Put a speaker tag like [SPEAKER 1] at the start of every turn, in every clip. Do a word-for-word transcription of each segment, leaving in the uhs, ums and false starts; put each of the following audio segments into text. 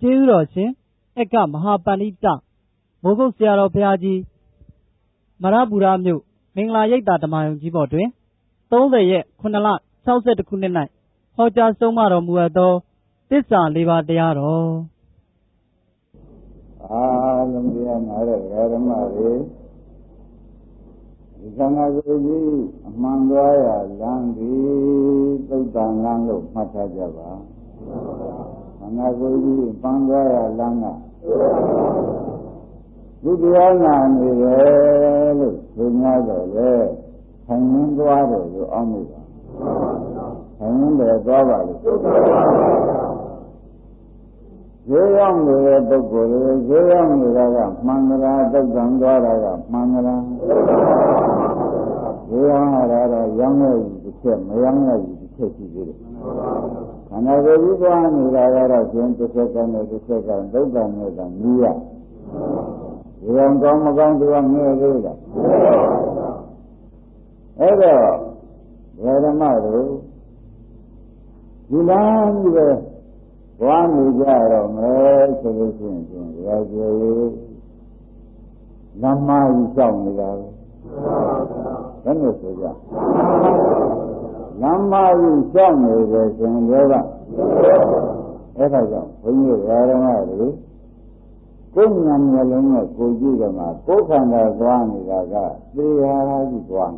[SPEAKER 1] ကျေးဇူးတော်ရှင်အက္ခမဟာပန္နိတမိုးကုတ်ဆရာတော်ဘုရားကြီးမရပူရမြို့မင်္ဂလာရိပ်သာဓမ္မယုံကြီးပေါ်တွင်သုံးဆယ်ရက်ခုနှစ်လ၆၁ခုနှစ်၌ဟောကြားဆုံးမတော်မူအပ်သောသစ္စာလေးပါးတရားတော်
[SPEAKER 2] အားလုံးတရားနာတဲ့ဓမ္မတွေဒီသံဃာကိုကြီးအမှန်သွားရလမ်းပြီးသုတ်တန်လမ်းလို့မှတ်ထားကြပါသံဃာကိုကြီးပန်းသွားရလမ်းကဒီတရားနာနေတယ်လို့ဆိုများတော့လေခံရင်းသွားတယ်လို့အောင်းမိပါခံရင်းတယ်သွားပါလို့ဈေးရောက်နေတဲ့ပုဂ္ဂိုလ်တွေဈေးရောက်နေတာကမှန်ကြလားတုတ်တန်သွားတာကမှန်ကြလားဈေးရောက်ရတာတော့ရောင်းရည်တစ်ချက်မရောင်းရည်တစ်ချက်ရှိသေးတယ်ခန္ဓာကိုယ်ကြီးသွားနေတာကတော့ကျင်းတစ်ချက်ကနေတစ်ချက်ကတုတ်တန်နေတာမြည်ရဈေးရောက်ကောင်းမကောင်းသူကငဲ့သေးတာအဲ့တော့ဓမ္မတို့ဒီလမ်းကြီးပဲဘွားနေကြတော့မယ်ဆိုလို့ရှိရင်ဒါကျေလမ်းမကြီးရှောက်နေတာပဲဘယ်လိုဆိုကြလမ်းမကြီးရှောက်နေတယ်ဆိုရင်လည်းအဲ့ဒါကြောင့်ဘုန်းကြီးဓမ္မတွေကိုယ်ဉာဏ်မျက်လုံးနဲ့ကိုကြည့်တော့မှကိုယ်ခန္ဓာသွားနေတာကသေဟာကြီးသွား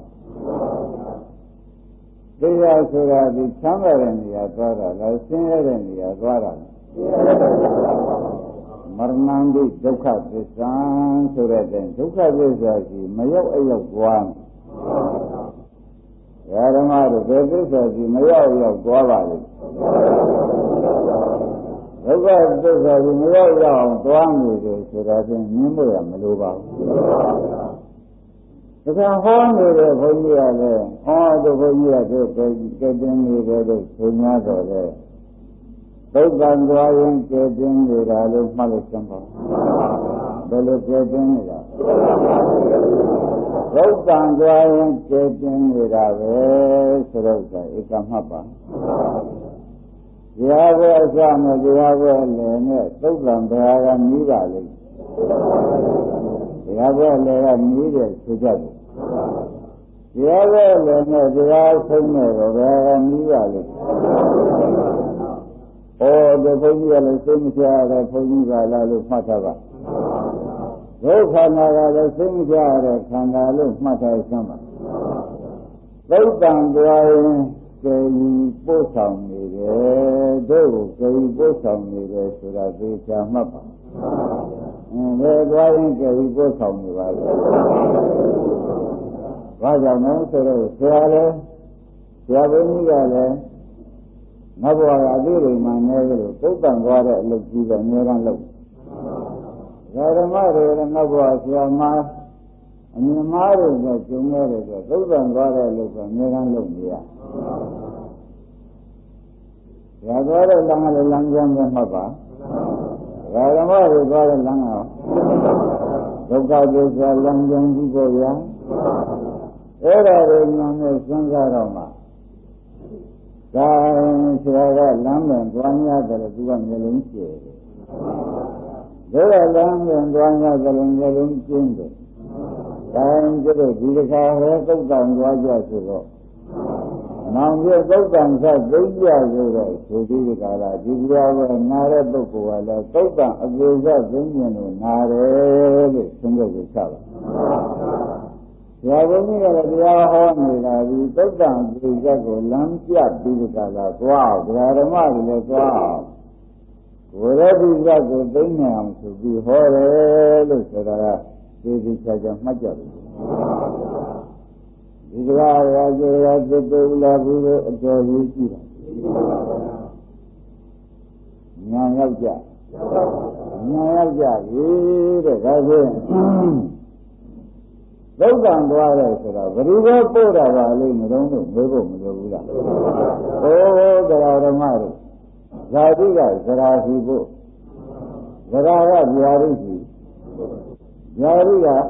[SPEAKER 2] တရားဆိုတာဒီချမ်းသာတဲ့နေရာသွားတာလားဆင်းရဲတဲ့နေရာသွားတာလားမရဏံဒိဒုက္ခသစ္စာဆိုတဲ့တဲ့ဒုက္ခသစ္စာကြီးမရောက်အရောက်သွားတယ်ဓမ္မတို့ဒီသစ္စာကြီးမရောက်ရောက်သွားပါလိမ့်ဒုက္ခသစ္စာကြီးမရောက်ရောက်အောင်သွားနေတယ်ဆိုတာချင်းမြင်လို့ရမလိုပါဘူးဒါကဟောနေတဲ့ဘုန်းကြီးကလည်းဟောတဲ့ဘုန်းကြီးကတည်းကကဲတင်နေတယ်လို့ဆိုများတော့လေသုတ်တန်သွားရင်ကဲတင်နေတာလို့မှတ်လို့စမ်းပါဘယ်လိုကဲတင်နေတာသုတ်တန်သွားရင်ကဲတင်နေတာပဲဆိုတော့ဧကမှတ်ပါဒီဟာပဲအစနဲ့ဒီဟာပဲလည်းနဲ့သုတ်တန်တရားကမြည်ပါလိမ့်ဒီဟာပဲလည်းကမြည်တယ်ဆိုကြတယ်တရားပဲလည်းနဲ့တရားဆုံးနဲ့တော့ဘယ်ကမြည်ပါလိမ့်ဩဒီဘုန်းကြီးကလည်းသိမချရတဲ့ဘုန်းကြီးပါလားလို့မှတ်ထားပါဒုက္ခနာကလည်းသိမချရတဲ့ခန္ဓာလို့မှတ်ထားစမ်းပါသုတ်တံသွားရင်ကျေယူပို့ဆောင်နေတယ်တို့ကျေယူပို့ဆောင်နေတယ်ဆိုတာသိချာမှတ်ပါအင်းဘယ်သွားရင်ကျေယူပို့ဆောင်နေပါလဲဘာကြောင့်လဲဆိုတော့ဆရာလည်းဆရာဘုန်းကြီးကလည်းနတ်ဘဝကအသေးတွေမှနေကြလို့သုတ်တန်သွားတဲ့အလုပ်ကြီးပဲအများအားလုပ်ဓမ္မတွေလည်းနတ်ဘဝဆရာမအမြင်မားတွေနဲ့ကျုံရတယ်ဆိုသုတ်တန်သွားတဲ့အလုပ်ကအများအားလုပ်နေရဆရာသွားတဲ့လမ်းကလည်းလမ်းကျမ်းပဲမှတ်ပါဓမ္မတွေသွားတဲ့လမ်းကဒုက္ခသစ္စာလမ်းကျမ်းကြီးပေါ်ရအဲ့ဒါတွေနာနဲ့စဉ်းစားတော့မှဒါဆရာကလမ်းပြန်သွားရတယ်လို့သူကမျိုးလုံးကျဲတယ်ဒါကလမ်းပြန်သွားရတယ်လို့မျိုးလုံးကျင်းတယ်ဒါကျတော့ဒီတစ်ခါဟဲသုတ်တန်သွားကြဆိုတော့နောင်ပြသုတ်တန်ဆက်သိကြဆိုတော့ဒီဒီကလာဒီပြောပဲနားတဲ့ပုဂ္ဂိုလ်ကလည်းသုတ်တန်အပြေဆက်သိမြင်လို့နားတယ်လို့သင်္ကြန်ကိုချပါဆရာဘုန်းကြီးကလည်းတရားဟောနေတာဒီသုတ်တန်ပြေဆက်ကိုလမ်းပြပြီးဒီကလာသွားအောင်ဓမ္မတွေလည်းသွားအောင်ဝရတိဇတ်ကိုသိနေအောင်ဆိုပြီးဟောတယ်လို့ဆိုတာကဒီဒီချာချာမှတ်ကြတယ်ဒီကရာရာဇေယသတ္တုလာဘူးလို့အတော်ကြီးကြည့်တာညာရောက်ကြညာရောက်ကြပြီတဲ့ဒါဖြင့်သုတ်တန်သွားတယ်ဆိုတော့ဘယ်လိုပဲပို့တာပါလိမ့်မလို့လို့မေးဖို့မလိုဘူးလားโอ้သရဓမ္မတို့ဇာတိကဇရာစီဖို့ဇရာကဗျာရိစီဗျာရိကဩ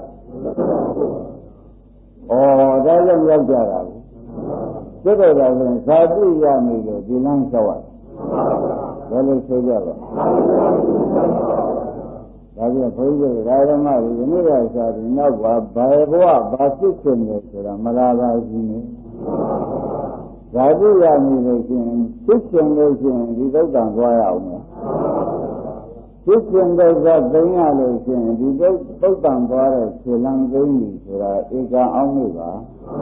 [SPEAKER 2] ဒါကြောင့်ရောက်ကြတာဘူး Thế rồi là mình xa tí ra mình rồi thì năng sao ạ? ဘယ်လိုဆိုကြလဲဒါပြန်ဘုန်းကြီးကဓမ္မတွေဒီနေ့ကစားပြီးနောက်ပါဘယ်ဘဝဘာဖြစ်ခြင်းလဲဆိုတာမလာပါဘူးနေဓာတုရနေလို့ရှိရင်ဖြစ်ခြင်းလို့ရှိရင်ဒီသုတ်တံသွားရအောင်မယ်ဖြစ်ခြင်းဒုက္ခသိရလို့ရှိရင်ဒီသုတ်တံသွားတဲ့ခြေလမ်းသိပြီဆိုတာဧကအောင်လို့ပါ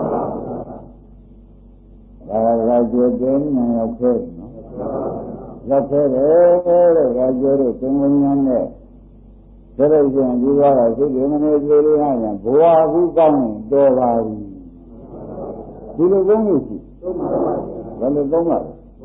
[SPEAKER 2] ဒါကကြွတဲ့ဉာဏ်ရောက်ခဲ့နော်ရောက်ခဲ့တယ်တဲ့ဒါကြွတဲ့သင်္ဝဉာဏ်နဲ့ဒါလို့ရှိရင်ဒီဘဝကစိတ်ဓာတ်မနေသေးလို့ရရင်ဘဝကူကောင်းရင်တော်ပါပြီဒီလိုသုံးလို့ရှိဘယ်လိုသုံးပါလဲ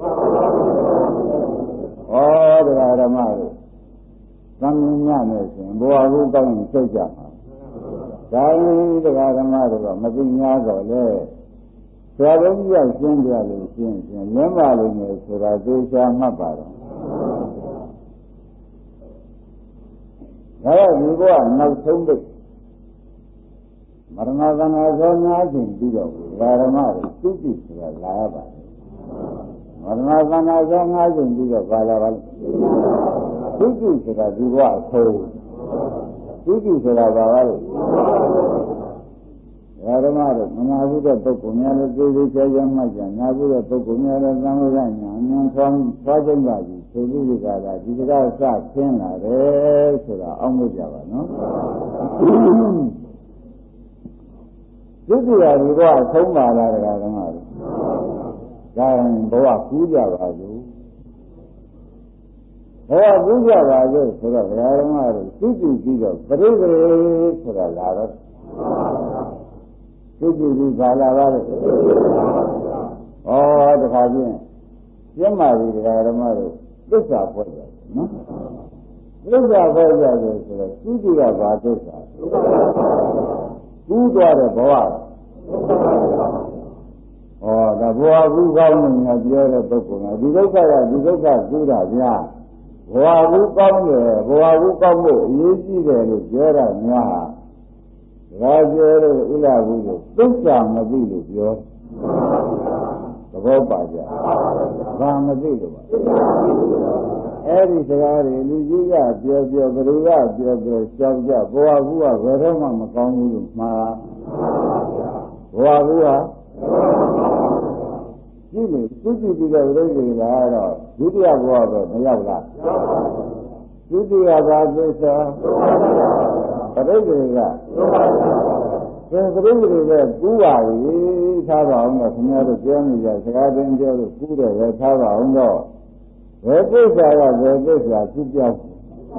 [SPEAKER 2] ဩတရားဓမ္မတို့သံမြင်ညမယ်ဆိုရင်ဘဝကူကောင်းရင်စိတ်ကြမှာဒါရင်တရားဓမ္မတို့ကမသိများတော့လေဆရာတော်ကြီးကရှင်းပြလို့ရှင်းရှင်းလင်းပါလိမ့်မယ်ဆိုတာသိချာမှတ်ပါတော့ဒါကဒီဘဝနောက်ဆုံးပိတ်မရဏသနာသောများခြင်းပြီးတော့ဓမ္မတွေသိသိဆိုတာလာရပါတယ်မရဏသနာသောများခြင်းပြီးတော့ပါလာပါလိမ့်သိသိဆိုတာဒီဘဝအဆုံးသိသိဆိုတာပါပါလို့ဓမ္မတို့မနာဘူးတဲ့ပုဂ္ဂိုလ်များလည်းသိသိချာချာမှတ်ကြနာဘူးတဲ့ပုဂ္ဂိုလ်များလည်းသံဃာညာအញ្ញံဆွမ်းသွားကြပါပြီသိသိဒီကလာဒီကစဆင်းလာတယ်ဆိုတာအောက်မေ့ကြပါနော်သိသိရာဒီဘဝဆုံးပါလားဓမ္မတို့ဒါရင်ဘဝကူးကြပါစို့ဘဝကူးကြပါစို့ဆိုတော့ဓမ္မတို့သိသိပြီးတော့ပရိသေဆိုတာလာတော့သိကြည့်ပြီးပါလာပါလေ။ဩတခါချင်းပြင်းပါပြီတရားဓမ္မတို့သစ္စာဖွဲ့ကြတယ်နော်။သစ္စာဖွဲ့ကြတယ်ဆိုတော့သုတိကဘာသစ္စာ။ကူးသွားတဲ့ဘဝ။ဩဒါဘဝကူးကောင်းနေပြောတဲ့ပုဂ္ဂိုလ်ကဒီဒုက္ခကဒီဒုက္ခကူးတာဗျာ။ဘဝကူးကောင်းတယ်ဘဝကူးကောင်းဖို့အရေးကြီးတယ်လို့ပြောတာများဟာဒါပြောလို့ဥလာဘူးလို့သစ္စာမသိလို့ပြောသဘောပါကြဘာမသိလို့ပါအဲ့ဒီစကားတွေလူကြီးကပြောပြောဘယ်သူကပြောပြောကြောက်ကြဘဝကူကဘယ်တော့မှမကောင်းဘူးလို့မှားဘဝကူကကြည့်လို့သူကြည့်ပြီးတော့ရုပ်တွေလာတော့ဒုတိယဘဝပဲမရောက်လားဒုတိယဘာသစ္စာပရိသေကသေပရိသေကကူးပါပြီထားပါအောင်တော့ခင်ဗျားတို့ပြောနေကြစကားတင်ပြောလို့ကူးတယ်ပဲထားပါအောင်တော့ဘယ်သစ္စာကဘယ်သစ္စာသူပြောင်း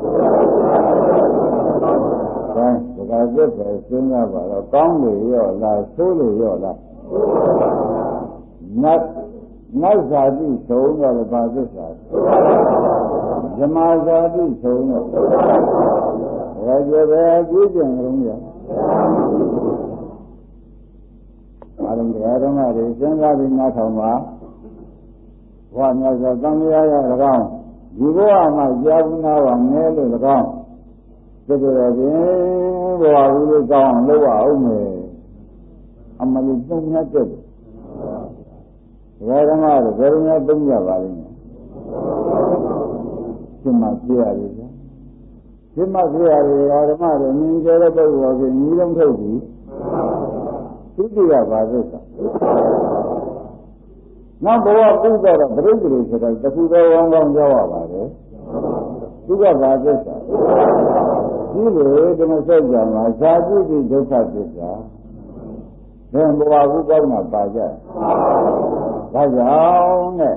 [SPEAKER 2] ဒါစကားပြည့်ပဲစဉ်းစားပါတော့ကောင်းလေရောလားဆိုးလေရောလားနတ်နတ်ဇာတိဆုံးတော့ဘာသစ္စာဇမာဇာတိဆုံးတော့ဒါကြပဲကြည့်ကြံကြုံရအားလုံးတရားဓမ္မတွေစဉ်းစားပြီးနားထောင်ပါဘဝမြတ်စွာသံဃာရ၎င်းဒီဘဝမှာကြာဘူးနာပါမယ်လို့၎င်းသိကြရခြင်းဘဝဘူးလေးကောင်းအောင်လုပ်အောင်မယ်အမလီသုံးမြတ်တဲ့တရားဓမ္မတွေဘယ်လိုများသုံးကြပါလိမ့်မယ်ဒီမှာပြရတယ်ဗျာဒီမှာပြရတယ်ဓမ္မတွေမြင်ကြတဲ့ပုဂ္ဂိုလ်ကညီလုံးထုတ်ပြီးသုတိယဘာသစ္စာနောက်ဘဝပြုတော့ပရိသေဆိုတော့တခုတော်ကောင်းကောင်းပြောရပါတယ်သူကဘာသစ္စာဒီလေဓမ္မစကြာမှာဇာတိတိဒုက္ခသစ္စာဘယ်ဘဝကူကောင်းတာပါကြဒါကြောင့်နဲ့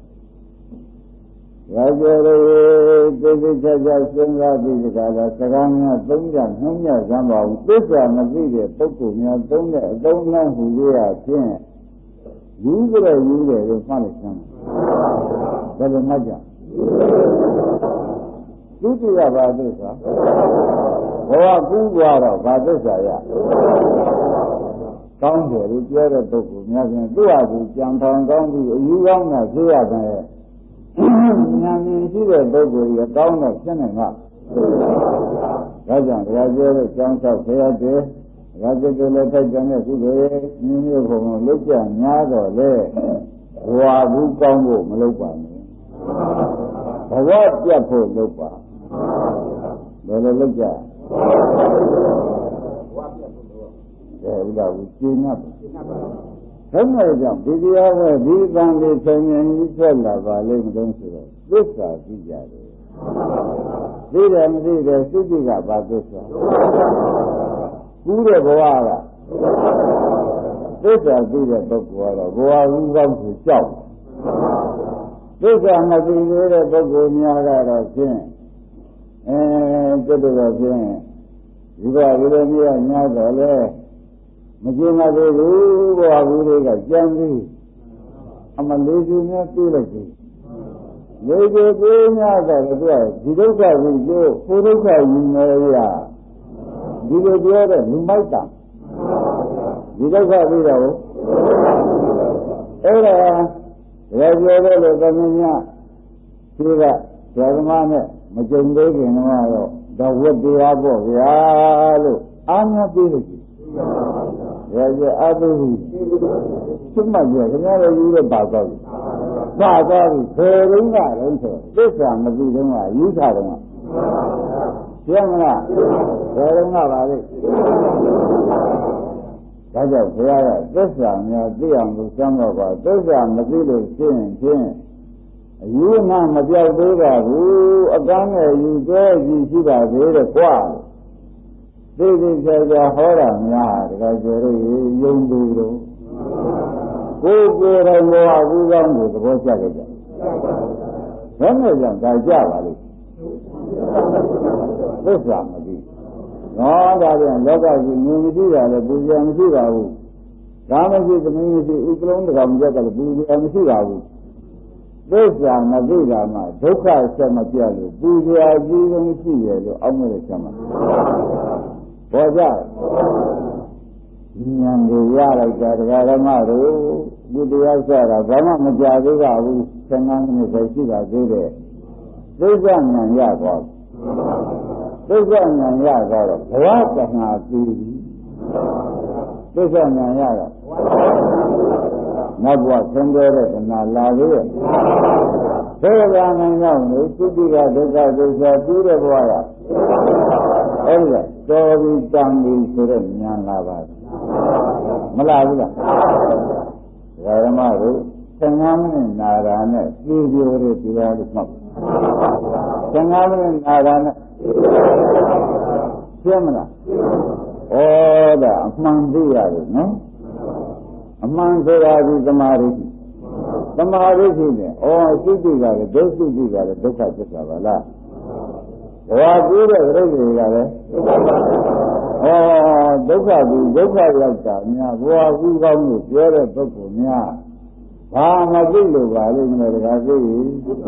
[SPEAKER 2] ရာဇဝေသိသိချာချာစဉ်းစားပြီးကြတာစကားများသုံးကြနှုံးညစမ်းပါဘူးသစ္စာမသိတဲ့ပုဂ္ဂိုလ်များသုံးတဲ့အသုံးနှံဟူရဖြင့်ယူကြရယူတယ်လို့မှတ်လိုက်စမ်းဘယ်လိုမှတ်ကြသုတိယဘာသစ္စာဘဝကူးသွားတော့ဘာသစ္စာရကောင်းတယ်လို့ပြောတဲ့ပုဂ္ဂိုလ်များဖြင့်သူ့ဟာသူကြံထောင်ကောင်းပြီးအယူကောင်းတာဖြစ်ရတယ်ဉာဏ်မြင်ရှိတဲ့ပုဂ္ဂိုလ်ကြီးကောင်းတော့ဖြစ်နေမှာဒါကြောင့်တရားပြောတဲ့ကြောင်းဆောက်ဖရာတဲ့ဒါကြည့်ကြလဲထိုက်တဲ့ကုသိုလ်ရဲ့မြင်ရဖို့လုပ်ကြများတော့လေဘဝဘူးကောင်းဖို့မလုပ်ပါနဲ့ဘဝပြတ်ဖို့လုပ်ပါဘယ်လိုလုပ်ကြကဲဥဒ္ဒဝကျင်းတ်ဘယ်နဲ့ကြောင့်ဒီတရားဝဲဒီကံလေးဆင်ញင်ကြီးထွက်လာပါလိမ့်မလို့ဆိုတော့သစ္စာသိကြတယ်သိတယ်မသိတယ်စိတ်ကဘာသစ္စာကူးတဲ့ဘဝကသစ္စာသိတဲ့ပုဂ္ဂိုလ်ကတော့ဘဝဦးကောင်းကိုကြောက်သစ္စာမသိသေးတဲ့ပုဂ္ဂိုလ်များကတော့ဖြင့်အဲကျွတ်တော်ဖြင့်ဒီဘဝဒီလိုမျိုးညာတော့လေမကျင်မသေးဘူးဘဝဘူးတွေကကြံပြီးအမလေးစုများပြေးလိုက်ပြီလေးစုပြေးများတော့သူကဒီဒုက္ခကိုလို့ဘုဒုက္ခယူနေရဒီလိုပြောတဲ့လူမိုက်တာဒီဒုက္ခပြီးတော့အဲ့ဒါရေပြောတဲ့လူသမီးများဒီကဇာသမားနဲ့မကြုံသေးခင်တော့တော့ဝတ်တရားပေါ့ဗျာလို့အားများပြေးလို့ရှိရေကျအတုဟိသူ့မှကြခင်ဗျားတို့ယူတဲ့ပါတော့ပါတော့ဘယ်ရင်းကလည်းဆိုသစ္စာမသိတော့ကယူထားတော့ပြောမလားဘယ်ရင်းကပါလဲဒါကြောင့်ဘုရားကသစ္စာများသိအောင်လို့စမ်းတော့ပါသစ္စာမသိလို့ရှင်းရှင်းအယူမှမပြောက်သေးပါဘူးအကန်းနဲ့ယူသေးကြည့်ရှိပါသေးတယ်ကွာသိသိချာချာဟောတာများတခါကျတော့ယုံသူတို့ကိုယ်ကိုယ်တိုင်ဘောအကူကောင်းကိုသဘောကျကြကြဘယ်နဲ့ကြောင့်ဒါကြပါလိမ့်သစ္စာမသိနော်ဒါပြန်လောကကြီးမြင်မရှိတာလည်းပူဇော်မရှိပါဘူးဒါမရှိသမီးမရှိဥပလုံးတကောင်ကြက်ကလည်းပူဇော်မရှိပါဘူးသစ္စာမသိတာမှဒုက္ခဆက်မပြတ်လို့ပူဇော်အကြီးဆုံးရှိရလို့အောက်မဲ့ဆက်မှာပေါ်ကြဉာဏ်တွေရလိုက်တာတရားဓမ္မတို့ဘုရားဆရာဘာမှမကြသေးပါဘူးဆယ်ငါးမိနစ်ပဲရှိပါသေးတယ်သိက္ခာဉာဏ်ရသွားသိက္ခာဉာဏ်ရသွားတော့ဘဝတဏှာပြီးပြီသိက္ခာဉာဏ်ရတော့နောက်ဘဝဆင်းရဲတဲ့တဏှာလာသေးရဲ့သေကံနိုင်တော့လေသုတိကဒုက္ခဒုက္ခပြီးတဲ့ဘဝကအဲ့ဒါတော်ပြီးတန်ပြီးဆိုတဲ့ဉာဏ်လာပါမလားဘူးလားဓမ္မတို့ဆယ်ငါးမိနစ်နာတာနဲ့ပြေးပြေးတဲ့တရားတွေမှတ်ဆယ်ငါးမိနစ်နာတာနဲ့ရှင်းမလားဩဒါအမှန်သိရတယ်နော်အမှန်ဆိုတာဒီသမာဓိသမာဓိရှိနေဩသုတိကလည်းဒုသုတိကလည်းဒုက္ခသစ္စာပါလားဘဝကျိုးတဲ့ပြိတ္တိကလည်းဩဒုက္ခပြီးဒုက္ခရောက်တာများဘဝကူးကောင်းလို့ပြောတဲ့ပုဂ္ဂိုလ်များဘာမသိလို့ပါလိမ့်မယ်တခါသိပြီ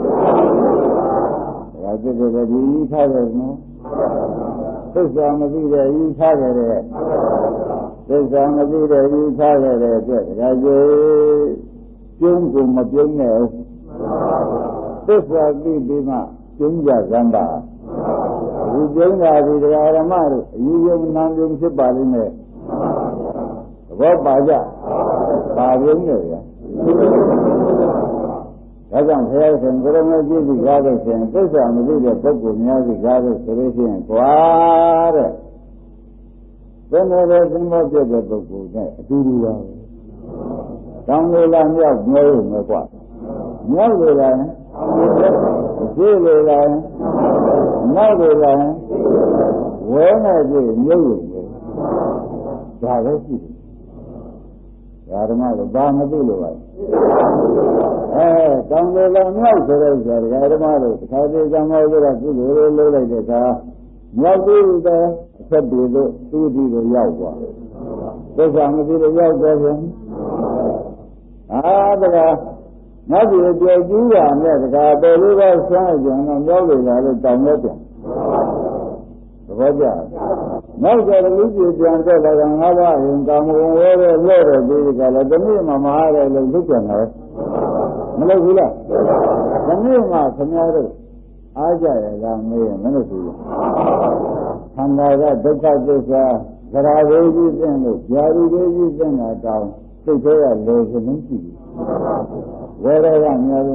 [SPEAKER 2] တခါသိတဲ့ဒီထားတယ်နော်သစ္စာမသိတဲ့ဤထားကြတဲ့သစ္စာမသိတဲ့ဤထားကြတဲ့အတွက်တခါကျကျုံးကိုမပြုံးနဲ့သစ္စာသိပြီးမှကျုံးကြစမ်းပါဒီကျုံးတာဒီတရားဓမ္မတို့အယူယုံနာယုံဖြစ်ပါလိမ့်မယ်သဘောပါကြပါပြုံးတယ်ဗျာဒါကြောင့်ဘုရားရှင်ကိုရမကြီးကြီးကားလို့ရှင်သစ္စာမသိတဲ့ပုဂ္ဂိုလ်များကြီးကားလို့ဆိုလို့ရှိရင်ကွာတဲ့ဘယ်လိုလဲသင်္ဘောပြတဲ့ပုဂ္ဂိုလ်နဲ့အတူတူပါပဲတောင်းလို့လားမြောက်မျောရုံပဲကွာမြောက်လို့လားရှင်းလို့လားနောက်လို့လားဝဲနေပြီမြုပ်ရုံပဲဒါပဲရှိတယ်ဓမ္မကဘာမသိလို့ပါအဲတောင်းတယ်လည်းမြောက်ဆိုတဲ့ဆရာဓမ္မတို့တစ်ခါတည်းကံမောလို့ကကုသိုလ်လေးလုပ်လိုက်တဲ့အခါမြောက်ပြီးတဲ့အဆက်တွေတို့သူ့ဒီကိုရောက်သွားသစ္စာမသိလို့ရောက်တော့ပြန်အာတကနောက်ပြီးကြော်ကျူးရနဲ့တကတော်လေးပါဆန်းကြံတော့မြောက်လို့လာလို့တောင်းတော့ပြန်သဘောကျနောက်ကြလူကြီးပြန်တဲ့ကငါးပါးရင်ကာမဂုဏ်ဝဲတဲ့လို့တဲ့ဒီကလည်းတနည်းမှမအားတယ်လို့သိကြတယ်မလို့ဘူးလားတနည်းမှခင်ဗျားတို့အားကြရလားမေးရင်မလို့ဘူးခန္ဓာကဒုက္ခသစ္စာသရဝေကြီးသိလို့ကြာရီဝေကြီးသိတာတောင်းစိတ်ထဲကလေစလုံးရှိတယ်ဝဲရကများ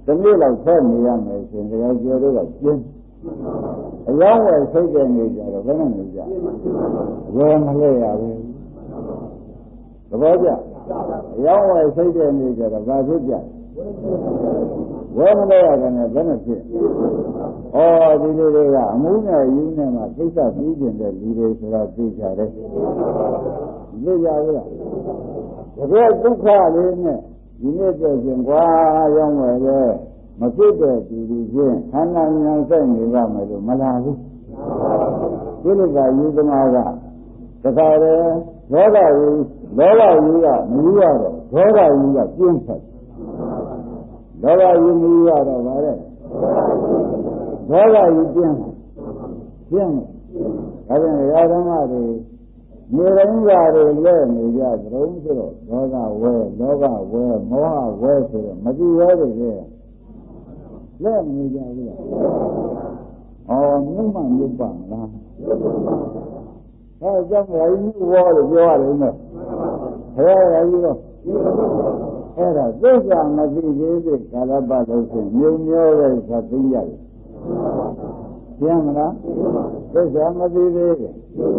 [SPEAKER 2] တနည်းလောက်ဆက်နေရမယ်ဆိုရင်တရားကျော်တို့ကကျင်းအယောင်းဝယ်စိတ်တဲ့နေကြတော့ဘယ်နဲ့နေကြဝယ်မလဲရဘူးသဘောကျအယောင်းဝယ်စိတ်တဲ့နေကြတော့ဘာဖြစ်ကြဝယ်မလဲရတယ်နဲ့ဘယ်နဲ့ဖြစ်ဩဒီလိုတွေကအမှုနဲ့ယူနဲ့မှကိစ္စပြီးကျင်တဲ့လူတွေဆိုတာသိကြတယ်သိကြဘူးလားတကယ်ဒုက္ခလေးနဲ့ဒီနေ့ပြည့်ရှင်ကွာရောင်းဝယ်ရဲ့မဖြစ်တဲ့သူတွေချင်းခန္ဓာဉာဏ်ဆိုင်နေပါမယ်လို့မလာဘူးဒီလိုကယူသမားကတခါလေဒေါသယူဒေါသယူကမယူရတော့ဒေါသယူကပြင်းဆက်ဒေါသယူမယူရတော့ဗါတဲ့ဒေါသယူပြင်းပြင်းဒါကြောင့်ရာဓမ္မတွေနေတိုင်းကတွေလဲနေကြသရုံးဆိုတော့ဒေါသဝဲလောဘဝဲမောဟဝဲဆိုတော့မကြည့်ရတဲ့ကဲလဲနေကြဘူးလားအော်မြတ်မှမြတ်ပါမလားအဲကြောင့်ဘာကြီးဝေါ်လို့ပြောရတယ်နော်ဘယ်ရည်ရောအဲ့ဒါသစ္စာမသိသေးတဲ့ကာလပတ်လို့ဆိုမြုံမျောတဲ့သတိရတယ်ကျင်းမလားသစ္စာမသိသေးတဲ့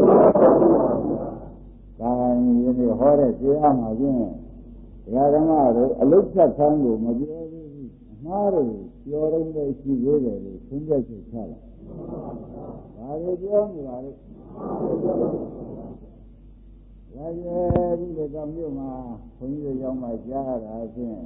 [SPEAKER 2] ဒါရင်ဒီဟောတဲ့တရားမှာချင်းဒကာဓမ္မတို့အလုတ်ဖြတ်ခန်းကိုမပြောသေးဘူးအမှားတွေပြောရင်းနဲ့ရှိသေးတယ်လို့သင်ချက်ချက်ချလာဘာတွေပြောနေတာလဲရရဲ့ဒီလိုကြောင့်မြို့မှာဘုန်းကြီးတို့ရောက်မှကြားတာချင်း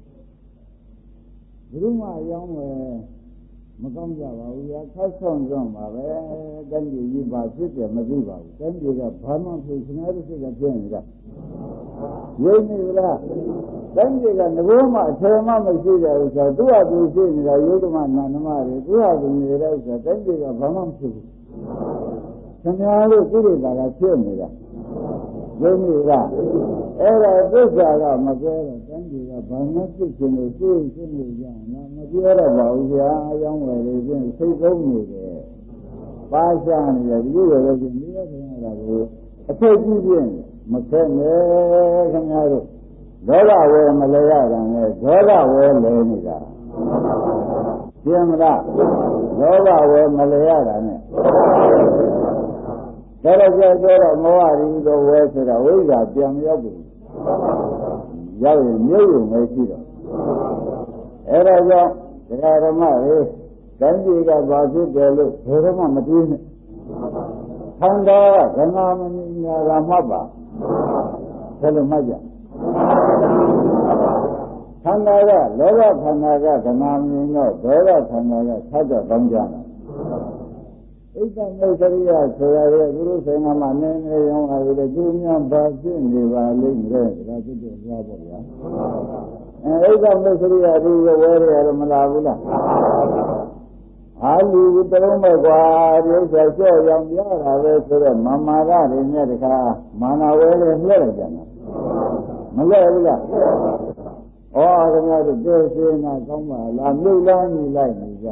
[SPEAKER 2] ဘုရုမရောက်မယ်မကောင်းကြပါဘူးရာခတ်ဆောင်ကြပါပဲတန်းကြီးကြီးပါဖြစ်တယ်မသိပါဘူးတန်းကြီးကဘာမှဖြစ်စနေတဲ့စိတ်ကပြင်းနေတာရင်းနေလားတန်းကြီးကငဘိုးမှအထေမှမရှိတယ်ဆိုတော့သူ့အတူရှိနေတာယုဒ္ဓမနန္ဒမတွေသူ့အတူနေတဲ့ဆိုတန်းကြီးကဘာမှမဖြစ်ဘူးခင်ဗျားတို့ကိလေသာကဖြစ်နေတာရင်းနေလားအဲ့ဒါသစ္စာကမပြောတော့တန်းကြီးကဘာမှဖြစ်ခြင်းလို့သိသိနေကြလားမပြောတော့ပါဘူးဗျာအကြောင်းဝယ်လို့ချင်းစိတ်သုံးနေတယ်ပါရှားနေတယ်ဒီလိုလည်းချင်းဒီရခင်ဗျာကိုအထိတ်ကြီးပြင်းမခက်နဲ့ခင်ဗျားတို့ဒေါသဝယ်မလဲရတာနဲ့ဒေါသဝယ်လဲနေတာကျင်းမလားဒေါသဝယ်မလဲရတာနဲ့ဒါတော့ကြောက်တော့မောဟရီတော့ဝဲဆိုတာဝိဇ္ဇာပြန်မရောက်ဘူးရောက်ရင်မြို့ရုံပဲရှိတော့အဲဒါကြောင့်ဒကာဓမ္မတွေတန်ကြီးကဘာဖြစ်တယ်လို့ဘယ်တော့မှမတွေးနဲ့ခန္ဓာကခန္ဓာမမြင်ညာကမှတ်ပါဘယ်လိုမှတ်ကြခန္ဓာကလောဘခန္ဓာကခန္ဓာမြင်တော့ဒေါသခန္ဓာကဆက်ကြကောင်းကြတယ်ဣဒ္ဓမေသရိယဆိုရတဲ့ဘုရုဆိုင်ကမှနည်းနည်းရောင်းလာတယ်သူများဘာဖြစ်နေပါလိမ့်မယ်ဒါဖြစ်တယ်ကြားပေါ့ဗျာအဲဣဒ္ဓမေသရိယဒီဝဲရတယ်မလားဘူးလားအာလူတလုံးပဲကွာဒီဥစ္စာကြော့ရောင်ပြတာပဲဆိုတော့မမာရတွေနဲ့တခါမာနဝဲလေးလှည့်လိုက်ကြတယ်မလဲဘူးလားဩခင်ဗျားတို့သိစေနာကောင်းပါလားမြုပ်လန်းနေလိုက်နေကြ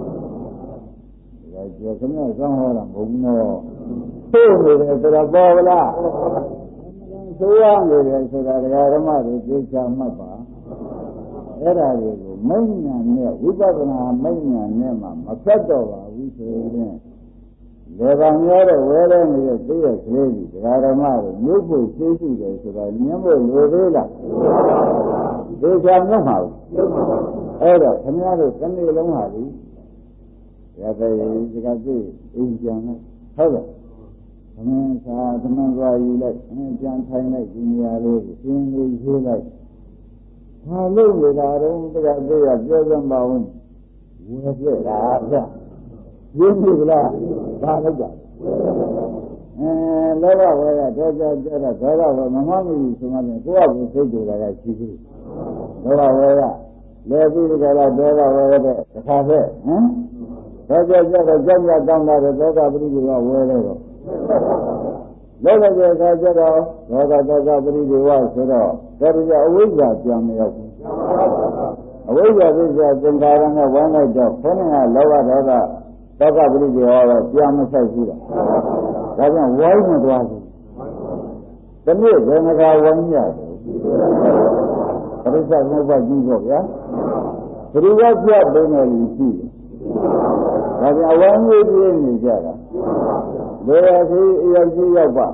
[SPEAKER 2] ကျေခင်ဗျာဆောင်းဟောတာမဟုတ်ဘူးနော်သိနေတယ်ဆိုတာပေါ်လားသိရနေတယ်ဆိုတာဒကာဓမ္မတွေသိချာမှတ်ပါအဲ့ဒါတွေကိုမိညာနဲ့ဝိပဿနာမိညာနဲ့မှမဆက်တော့ပါဘူးဆိုရင်လေဗံများတဲ့ဝဲတဲ့နေတဲ့သိရကလေးကြီးဒကာဓမ္မတွေမြို့ဖို့သိရှိတယ်ဆိုတာမြင်ဖို့လိုသေးလားသိချာမြတ်ပါဘူးအဲ့တော့ခင်ဗျားတို့တစ်နေ့လုံးဟာဒီရတဲ့ဒီကသိအင်းပြန်လိုက်ဟုတ်လားသမင်းစာသမင်းသွားယူလိုက်အင်းပြန်ထိုင်လိုက်ဒီနေရာလေးကိုရှင်းလေးရေးလိုက်ဟာလို့နေတာတော့တကယ်သိရပြောစမ်းပါဦးဝယ်ပြက်တာဗျရင်းပြီလားဘာလို့ကြအဲလောဘဝဲကဒေါသကြတာဒေါသဝဲမမမကြီးဆိုမှလည်းကိုယ့်အကူစိတ်တွေလည်းရှိသေးတယ်ဒေါသဝဲကလည်းပြီးကြတော့ဒေါသဝဲတဲ့တစ်ခါပဲဟမ်ဒေါသကြတော့ကြောက်ရတောင်းတာဒေါသပရိဒီဝဝဲတယ်တော့လောဘကြခါကြတော့ဒေါသဒေါသပရိဒီဝဆိုတော့ဒါကြအဝိဇ္ဇာပြန်မရောက်ဘူးအဝိဇ္ဇာသိစ္စာသင်္ခါရနဲ့ဝမ်းလိုက်တော့ခေါင်းကလောဘဒေါသဒေါသပရိဒီဝကပြန်မဆိုင်ဘူးလားဒါကြောင့်ဝိုင်းမသွားဘူးတနည်းဘယ်နှခါဝိုင်းရတယ်ပရိစ္ဆေသမုပ္ပါဒ်ကြီးပေါ့ဗျာဘယ်လိုကပြတ်ပုံနဲ့လူရှိတယ်ဒါကြောင့်အဝမ်းကြီးပြင်းနေကြတာဘယ်အသေးအရောက်ကြီးရောက်ပါ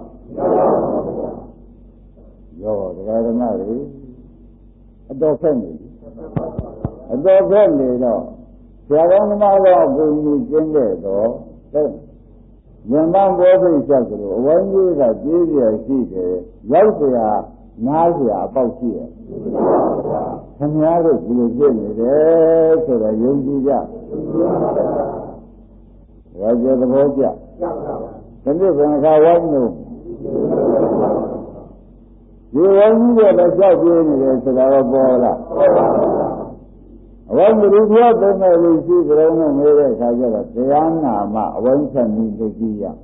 [SPEAKER 2] ရောတရားဓမ္မတွေအတော်ဖက်နေအတော်ဖက်နေတော့ဆရာတော်ဓမ္မတော်အကူကြီးကျင်းခဲ့တော့ညမဘောဖိတ်ချက်ဆိုအဝမ်းကြီးကကြေးပြည့်ရှိတယ်ရောက်เสียနားเสียအပေါက်ရှိတယ်ခင်ဗျားတို့ဒီလိုဖြစ်နေတယ်ဆိုတော့ယုံကြည်ကြဒါကြသဘောကျဒီနေ့ဘယ်ခါဝိုင်းလို့ဒီဝိုင်းကြီးရဲ့လက်ကြောက်ပြင်းနေတယ်ဆိုတာတော့ပေါ်လာအဝိုင်းလူပြောတဲ့မဲ့လူရှိကြုံနဲ့မေးတဲ့အခါကျတော့တရားနာမှအဝိုင်းချက်ပြီးသိကြည့်ရ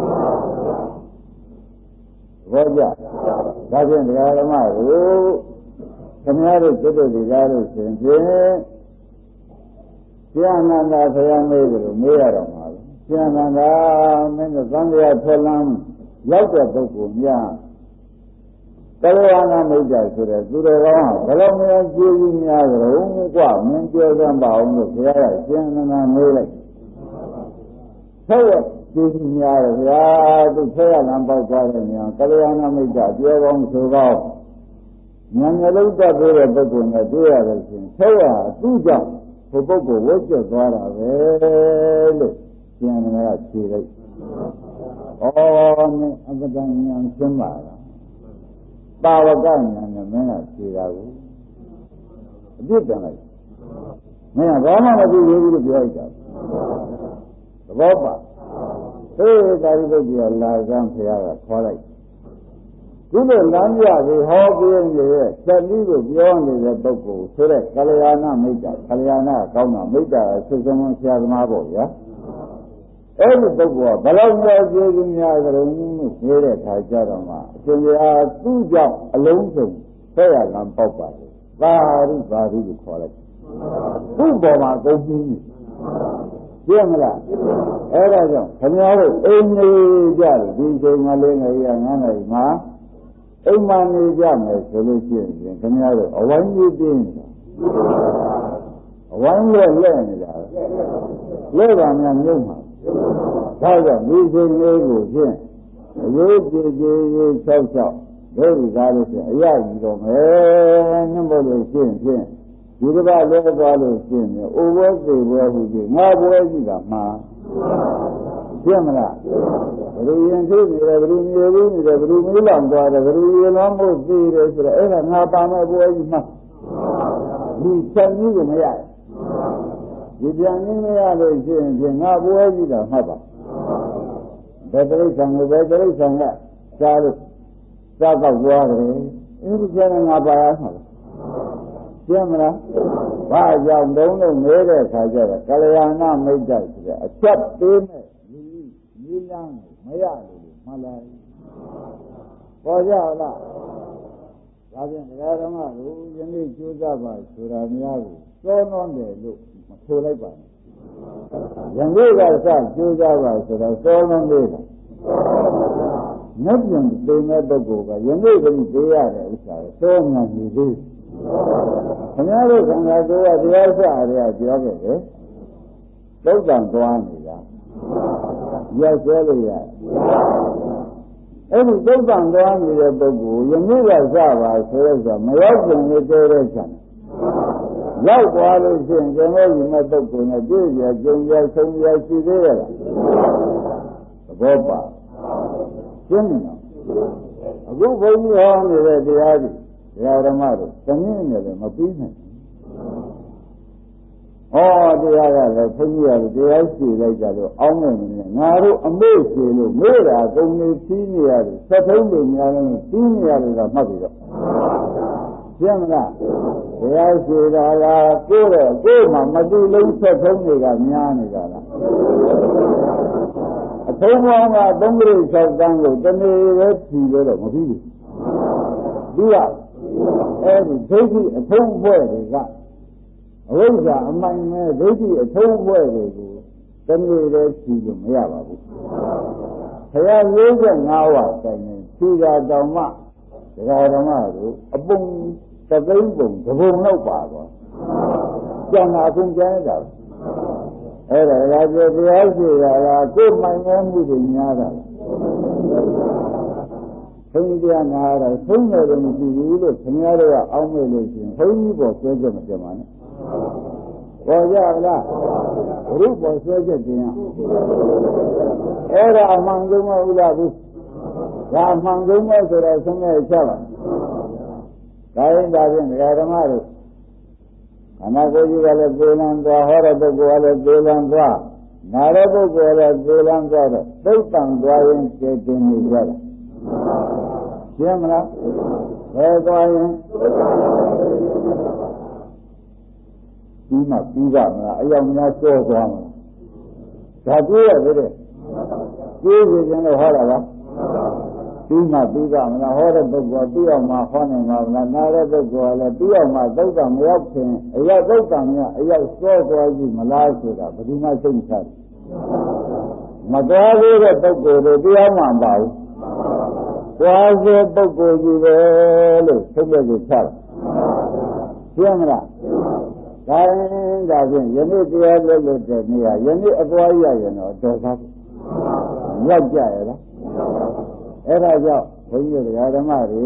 [SPEAKER 2] ဘောကြဒါဖြင့်တရားဓမ္မတို့ခင်ဗျားတို့စိတ်တို့ဒီကားလို့ရှင်ဖြင့်ဆရာနန္ဒာဆရာမေးတယ်လို့မေးရတော့မှာလေဆရာနန္ဒာမင်းကသံဃာထွက်လမ်းရောက်တဲ့ပုဂ္ဂိုလ်များတရားနာမိတ်ကြဆိုတဲ့သူတော်ကောင်းဟာဘယ်လိုမျိုးကြည်ကြီးများကြုံกว่าမင်းပြောစမ်းပါအောင်လို့ဆရာကဆရာနန္ဒာမေးလိုက်ဆက်ရကြည်ကြီးများတယ်ဗျာသူဆက်ရလမ်းပေါက်သွားတဲ့နေရာတရားနာမိတ်ကြပြောကောင်းဆိုကောင်းဉာဏ်နဲ့လုံးတက်ပြီးတဲ့ပုဂ္ဂိုလ်နဲ့တွေ့ရလို့ရှိရင်ဆက်ရသူ့ကြောင့်ဘုပုဂ္ဂိုလ်ဝိကျက်သွားတာပဲလို့ဆရာနန္ဒာကဖြေလိုက်ဩမင်းအပဒဉာဏ်ရှင်းပါလားပါဝကဉာဏ်နဲ့မင်းကဖြေတာကိုအပြစ်တင်လိုက်မင်းကဘာမှမသိသေးဘူးလို့ပြောလိုက်တာသဘောပါသေတာရိပုတ္တရာလာကံဖရာကခေါ်လိုက်ဒီလိုလမ်းပြပြီးဟောပြနေတဲ့စက်ကြီးကိုပြောနေတဲ့ပုဂ္ဂိုလ်ဆိုတဲ့ကလျာဏမိတ်တာကလျာဏကောင်းတာမိတ်တာဆွေးဆုံးဆရာသမားပေါ့ဗျာအဲ့ဒီပုဂ္ဂိုလ်ကဘယ်လောက်များကျေးဇူးများကြုံလို့ပြောတဲ့ခါကျတော့မှအရှင်ဘုရားသူ့ကြောင့်အလုံးစုံဆက်ရလမ်းပေါက်ပါတယ်ဘာရိဘာရိကိုခေါ်လိုက်သူ့ပေါ်မှာကုန်ပြီးပြည့်မလားအဲ့ဒါကြောင့်ခင်ဗျားတို့အိမ်နေကြတယ်ဒီချိန်ကလေးငယ်ရငန်းနေမှာအိမ်မနေကြမယ်ဆိုလို့ရှိရင်ခင်ဗျားတို့အဝိုင်းကြီးပြင်းနေတာအဝိုင်းလက်လက်နေတာလက်ပါများမြုပ်မှာဒါကြောင့်ဒီချိန်လေးကိုဖြင့်အရေးကြီးကြီး၆၆ဒိဋ္ဌိကားလို့ရှိရင်အရကြီးတော့မယ်နှမို့လို့ရှိရင်ဖြင့်ဒီတစ်ပါးလဲသွားလို့ရှိရင်အိုးဘဲသေဘဲဟုကြီးငါဘွဲကြီးကမှာပြည့်မလားဘယ်လိုရင်သိနေတယ်ဘယ်လိုမြေလေးနေတယ်ဘယ်လိုမေးလောင်သွားတယ်ဘယ်လိုရေလောင်းဖို့သိတယ်ဆိုတော့အဲ့ဒါငါပါမဲ့ဘွဲကြီးမှာဒီချက်ကြီးကိုမရဒီပြန်ရင်းမရလို့ရှိရင်ဖြင့်ငါဘွဲကြီးတာမှတ်ပါဘယ်တိရစ္ဆာန်ကိုဘယ်တိရစ္ဆာန်ကရှားလို့စားတော့သွားတယ်အဲဒီကျန်ငါပါရမှာပြည့်မလားဘာကြောင့်တုံးလို့မဲတဲ့ခါကျတော့ကလျာဏမိတ်တိုက်ဆိုတဲ့အချက်သေးမဲ့လူကြီးလမ်းကိုမရလို့မှလိုက်ပေါ်ကြလားဒါဖြင့်တရားဓမ္မကိုယနေ့ကြိုးစားပါဆိုတာများကိုစောနှောတယ်လို့မဆိုလိုက်ပါနဲ့ယနေ့ကစကြိုးစားပါဆိုတော့စောနှောနေတာငါပြန်သိမဲ့ပုဂ္ဂိုလ်ကယနေ့ကလေးသိရတဲ့ဥစ္စာကိုစောမှန်နေသေးခင်ဗျားတို့ခန္ဓာကိုယ်ကတရားစအရာပြောခဲ့တယ်သုတ်တံသွားနေတာရက်ကျဲလို့ရအဲ့ဒီသုတ်တံသွားနေတဲ့ပုဂ္ဂိုလ်ယနေ့ကစပါဆိုတော့မရောက်ခင်လေးတဲတဲ့ဆံရောက်သွားလို့ရှိရင်ကျွန်တော်ဒီမဲ့ပုဂ္ဂိုလ်နဲ့ပြည့်ရကြုံရဆုံးရရှိသေးရလားသဘောပါရှင်းနေတော့အခုဘုန်းကြီးဟောနေတဲ့တရားကြီးတရားဓမ္မတို့တနည်းနဲ့လည်းမပြီးနိုင်ဘူး။ဟောတရားကလည်းဘုန်းကြီးကတရားရှိလိုက်ကြလို့အောင်းနေနေငါတို့အမေ့ရှိလို့မေ့တာကုန်နေပြီးနေရတယ်ဆက်ထုံးနေများလည်းပြီးနေရတယ်ကမှတ်ပြီးတော့ရှင်းမလားတရားရှိတာကကိုယ်တော့ကိုယ်မှမတူလုံးဆက်ထုံးတွေကများနေတာလားအထုံးပေါင်းကသုံးကြိမ်၆တန်းကိုတနေ့ပဲဖြီလို့တော့မပြီးဘူးဒီကအဲ့ဒီဒိဋ္ဌိအထုံးဖွဲ့တွေကအဝိဇ္ဇာအမှန်နဲ့ဒိဋ္ဌိအထုံးဖွဲ့တွေကိုတနေ့တည်းဖြီလို့မရပါဘူးဘုရားလေးချက်၅ဝတိုင်နေဖြီတာတောင်မှဒကာဓမ္မတို့အပုံသသိန်းပုံသဘုံလောက်ပါတော့ကျန်တာအကုန်ကျန်ရတာအဲ့ဒါကကြတရားရှိတာလားကိုယ်မိုင်မဲမှုတွေများတာဘုန်းကြီးတရားနာတာသုံးတယ်လို့မရှိဘူးလို့ခင်ဗျားတို့ကအောင်းမဲ့လို့ရှိရင်ဘုန်းကြီးပေါ်ဆွဲချက်မတင်ပါနဲ့ပေါ်ကြလားဘုရုပေါ်ဆွဲချက်တင်ရအဲ့ဒါအမှန်ဆုံးမဟုတ်လားဘူးဒါအမှန်ဆုံးမဆိုတော့ဆုံးမဲ့ချက်ပါဒါရင်ဒါဖြင့်ဒကာဓမ္မတို့အနာကိုကြီးကလည်းပြေလန်းသွားဟောတဲ့ပုဂ္ဂိုလ်ကလည်းပြေလန်းသွားနာတဲ့ပုဂ္ဂိုလ်ကလည်းပြေလန်းသွားတော့သိပ္ပံသွားရင်ကျေတင်နေကြတာရှင်းမလားဘယ်သွားရင်ပြီးမှပြီးပါမလားအယောက်များစောသွားမလားဒါပြေးရသေးတယ်ပြေးစီခြင်းလို့ဟောတာပါပြီးမှပြီးပါမလားဟောတဲ့ပုဂ္ဂိုလ်ပြီးအောင်မှဟောနိုင်ပါမလားနားတဲ့ပုဂ္ဂိုလ်ကလည်းပြီးအောင်မှသုတ်တံမရောက်ခင်အရောက်သုတ်တံများအရောက်စောသွားကြည့်မလားဆိုတာဘယ်သူမှသိမချဘူးမတော်သေးတဲ့ပုဂ္ဂိုလ်တွေတရားမှမပါဘူးသွားစေပုဂ္ဂိုလ်ကြီးပဲလို့သိတဲ့ကိုချတယ်ရှင်းမလားဒါရင်ဒါဖြင့်ယနေ့တရားလုပ်လို့တဲ့နေရာယနေ့အသွားရရင်တော့တော်သားရောက်ကြရလားအဲ့ဒါကြောင့်ဘုန်းကြီးတရားဓမ္မတွေ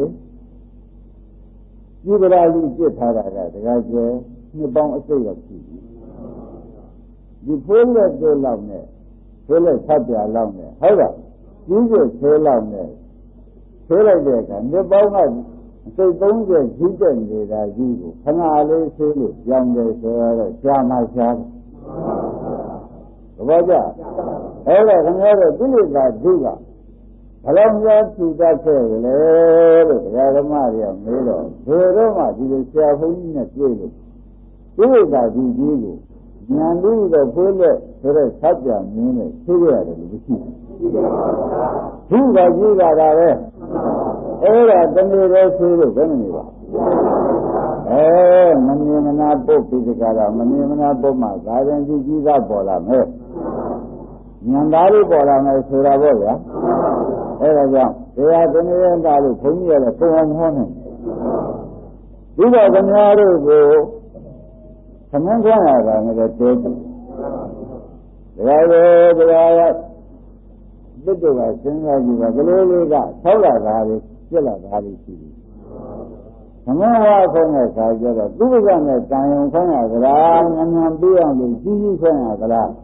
[SPEAKER 2] ဒီပရာကြီးပြစ်ထားတာကတရားကျဲနှစ်ပေါင်းအစိတ်ရောက်ရှိပြီဒီဖိုးလက်တို့လောက်နဲ့ဖိုးလက်ဆက်ပြလောက်နဲ့ဟုတ်လားကြီးကျယ်သေးလောက်နဲ့သေးလိုက်တဲ့အခါနှစ်ပေါင်းကစိတ်သုံးဆယ်ကြီးတဲ့နေတာကြီးကိုခဏလေးသေးလို့ကြောင်းတယ်ဆိုတော့ကြာမှရှားတယ်သဘောကျအဲ့ဒါခင်ဗျားတို့ကိလေသာဒုကဘယ်လောက်များထူတတ်ခဲ့လဲလို့ဒကာဓမ္မတွေကမေးတော့ဘယ်တော့မှဒီလိုဆရာဘုန်းကြီးနဲ့တွေ့လို့ကိလေသာဒုကြီးကိုဉာဏ်ပြီးတော့ဖိုးလက်ဆိုတော့ဆက်ပြမြင်းနဲ့သိရတယ်လို့မရှိဘူးဒုကကြီးတာပဲအဲ့ဒါတနေ့တည်းသိလို့ဘယ်နဲ့နေပါအဲမမြင်မနာပုတ်ပိစကားတော့မမြင်မနာပုတ်မှဇာရင်ကြီးကြီးသာပေါ်လာမယ်ဉာဏ်သားလေးပေါ်လာမယ်ဆိုတာပေါ့ဗျာအဲဒါကြောင့်တရားတနေ့တည်းလို့ဘုန်းကြီးရတဲ့ပုံအောင်ဟောနေဒီတော့ခင်ဗျားတို့ကိုသမန်းခွင့်ရတာနဲ့တဲတယ်ဒါလည်းတရားရသစ်တို့ကစဉ်းစားကြည့်ပါကလေးလေးကဆောက်လာတာလေးပြက်လာတာလေးရှိတယ်သမန်းဝါဆုံးတဲ့ခါကျတော့သူ့ကနဲ့တန်ရုံခွင့်ရကြလားငញ្ញံပြအောင်လို့ကြီးကြီးခွင့်ရကြလား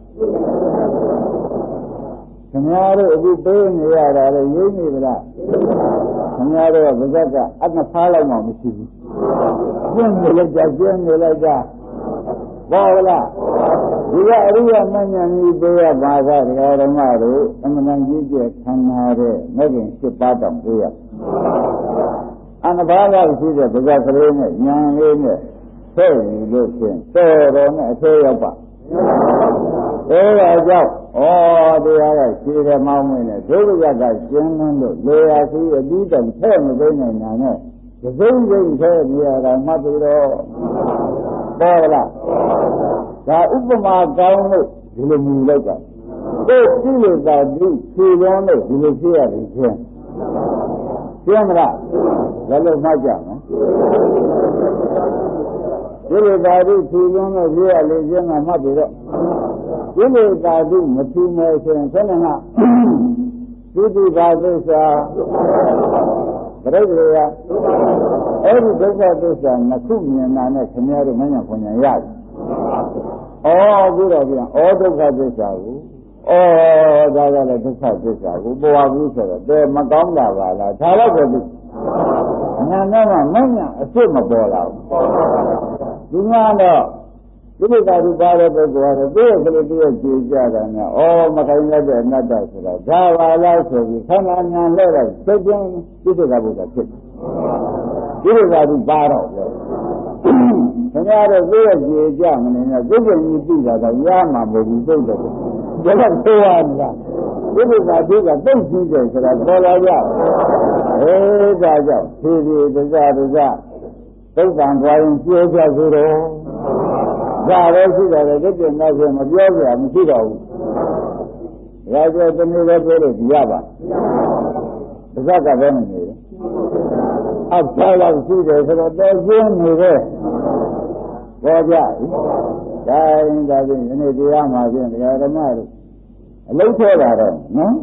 [SPEAKER 2] ခင်ဗျားတို့အခုပေးနေရတာလေရင်းနေကြလားခင်ဗျားတို့ကဗဇက်ကအနှစ်ဖားလောက်မှမရှိဘူးကျင်းနေလိုက်ကြကျင်းနေလိုက်ကြဘောလားဒီကအရိယာမဉ္ဇဉ်ကြီးပေးရပါကတရားဓမ္မတို့အမှန်တန်ကြီးကျယ်ခံရတဲ့မဲ့ခင်၈ပါးတောင်ပေးရအနှစ်ဖားလောက်ရှိတဲ့ဗဇက်ကလေးနဲ့ဉာဏ်လေးနဲ့ဆွဲယူလို့ချင်းတော်တော်နဲ့အသေးရောက်ပါအဲဒါကြောင့်ဩတရားကရှိတယ်မောင်းမင်းနဲ့ဒုက္ခရကရှင်းလင်းလို့လေယာစီအပြီးတောင်ထဲ့မသိနိုင်တာနဲ့သစိမ့်စိမ့်ထဲနေရတာမှတ်ပြီးတော့ပေါ်လားဒါဥပမာကောင်းလို့ဒီလိုမြည်လိုက်တာကိုယ်ကြည့်လို့သာဒီခြေလုံးလို့ဒီလိုဖြစ်ရတယ်ချင်းရှင်းမလားဒါလို့မှတ်ကြနော်ဒီလိုသာဒီခြေလုံးလို့ဖြစ်ရလေချင်းကမှတ်ပြီးတော့ဒီလိုသာဓုမထူမယ်ဆိုရင်ခဏကသုတိပါသစ္စာပြိဋ္ဌိယအဲ့ဒီဒုက္ခသစ္စာနှစ်ခုမြင်တာနဲ့ခင်ဗျားတို့မညာဖွညာရတယ်။ဩအခုတော့ပြန်ဩဒုက္ခသစ္စာကိုဩဒါကလည်းဒုက္ခသစ္စာကိုပေါ်ဘူးဆိုတော့တဲမကောင်းတာပါလားဒါတော့ကိုဒီညာနဲ့မှမညာအစ်စ်မပေါ်လာဘူး။ဒီမှာတော့ဒီလိုသာဒီပါတဲ့ပုဂ္ဂိုလ်ကတော့သူ့ရဲ့ကလေးတည်းရဲ့ကြည်ကြတာနဲ့ဩမခိုင်းရတဲ့အနတ္တဆိုတာဒါပါလားဆိုပြီးခန္ဓာဉာဏ်လဲလိုက်သိချင်းသိတဲ့ကဘုရားဖြစ်ဒီလိုသာဒီပါတော့ပြောခင်ဗျားတို့သူ့ရဲ့ကြည်ကြမနေနဲ့သူ့ကိုကြီးသိတာတော့ရမှာမဟုတ်ဘူးသိတယ်ဒါကသိရမလားဒီလိုသာဒီကသိသိတယ်ဆိုတာပေါ်လာကြအဲဒါကြောင့်ဖြည်းဖြည်းတစားတစားသုတ်တံသွားရင်ပြောကြဆိုတော့ဒါပဲရှိတယ်လေဒီပြင်တော့ဆိုမပြောကြရမရှိတော့ဘူး။ဒါကြောင့်ဒီနေ့လည်းပြောလို့ရပါ။ဒါကပဲနေတယ်။အဖားလောက်ရှိတယ်ဆိုတော့တော်ကျင်းနေတယ်။ပေါ်ကြပြီဒါရင်ဒါဖြင့်ဒီနေ့တရားမှာဖြင့်တရားဓမ္မတို့အလုံးထဲတာတော့နော်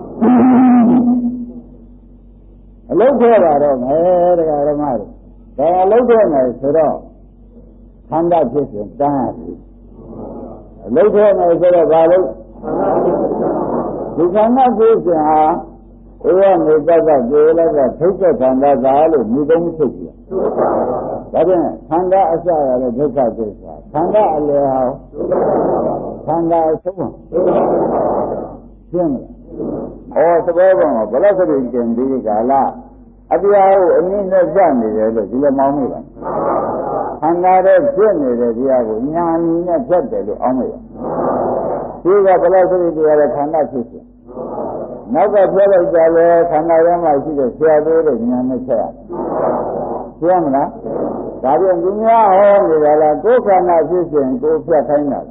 [SPEAKER 2] အလုံးထဲတာတော့မယ်တရားဓမ္မတို့ဒါအလုံးထဲမယ်ဆိုတော့ခန္ဓာဖြစ်စဉ်တန်းပြီအလုံးထဲမယ်ဆိုတော့ဘာလို့ဒီခန္ဓာဖြစ်စဉ်ဟာဧဝမေတ္တကကေလကဒုက္ခခန္ဓာသာလို့မြည်သုံးထုတ်ပြဒါဖြင့်ခန္ဓာအစရတဲ့ဒုက္ခသစ္စာခန္ဓာအလယ်ဟာခန္ဓာအဆုံးရှင်းမလားဩသဘောကောဘလသတိကျင်ဒီကာလအတရားကိုအနည်းနဲ့စနေတယ်လို့ဒီလိုမောင်းမိပါခန္ဓာရဲ့ဖြစ်နေတဲ့တရားကိုညာအနည်းနဲ့ဖြတ်တယ်လို့အောင်းမိပါဒီကဘလသတိတရားရဲ့ခန္ဓာဖြစ်စဉ်နောက်ကပြောလိုက်ကြလဲခန္ဓာထဲမှာရှိတဲ့ဆရာသေးတဲ့ဉာဏ်နဲ့ချက်ရရှင်းမလားဒါပြန်ဒီများဟောနေတာလားကိုယ်ခန္ဓာဖြစ်စဉ်ကိုဖြတ်ခိုင်းတာ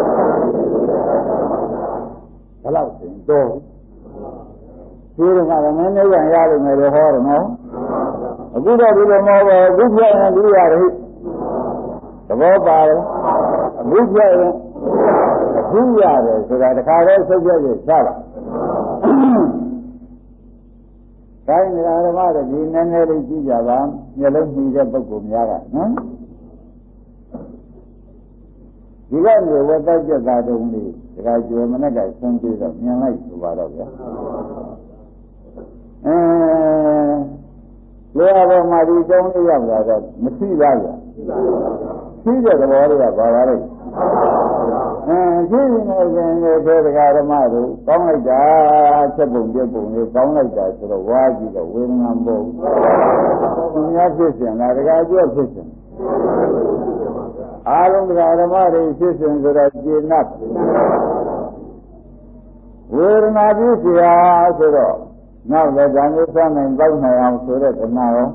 [SPEAKER 2] ဘယ်လောက်တင်တော့ဒီကလည်းနည်းနည်းရရလို့မယ်လို့ဟောတယ်နော်အခုတော့ဒီလိုမဟုတ်ပါဘူးအခုဖြတ်ရင်ဒီရတယ်သဘောပါတယ်အခုဖြတ်ရင်အခုရတယ်ဆိုတာတခါတည်းစုပ်ပြည့်ချပါတိုင်းနေရာဓမ္မတွေဒီနည်းနည်းလေးကြည့်ကြပါမျက်လုံးကြည့်တဲ့ပုဂ္ဂိုလ်များကနော်ဒီကနေဝတ္တကျက်တာတုံးလေးဒါကကျွေမနဲ့ကဆင်းပြီးတော့မြင်လိုက်ဆိုပါတော့ဗျာအဲလေအပေါ်မှာဒီတုံးလေးရောက်လာတော့မရှိပါဘူးရှိတဲ့သဘောလေးကဘာပါလဲအဲရှိနေခြင်းတွေတရားဓမ္မတို့ကောင်းလိုက်တာချက်ပုံပြပုံလေးကောင်းလိုက်တာဆိုတော့ဝါကြည့်တော့ဝေဒနာမဟုတ်ဘူးများဖြစ်စဉ်လားတရားကျွတ်ဖြစ်စဉ်အားလုံးတရားဓမ္မတွေဖြစ်စဉ်ဆိုတော့ကျေနပ်ဝေဒနာပြည့်စရာဆိုတော့နောက်လည်းဇာတိသနိုင်ပေါက်နိုင်အောင်ဆိုတဲ့ဓမ္မရော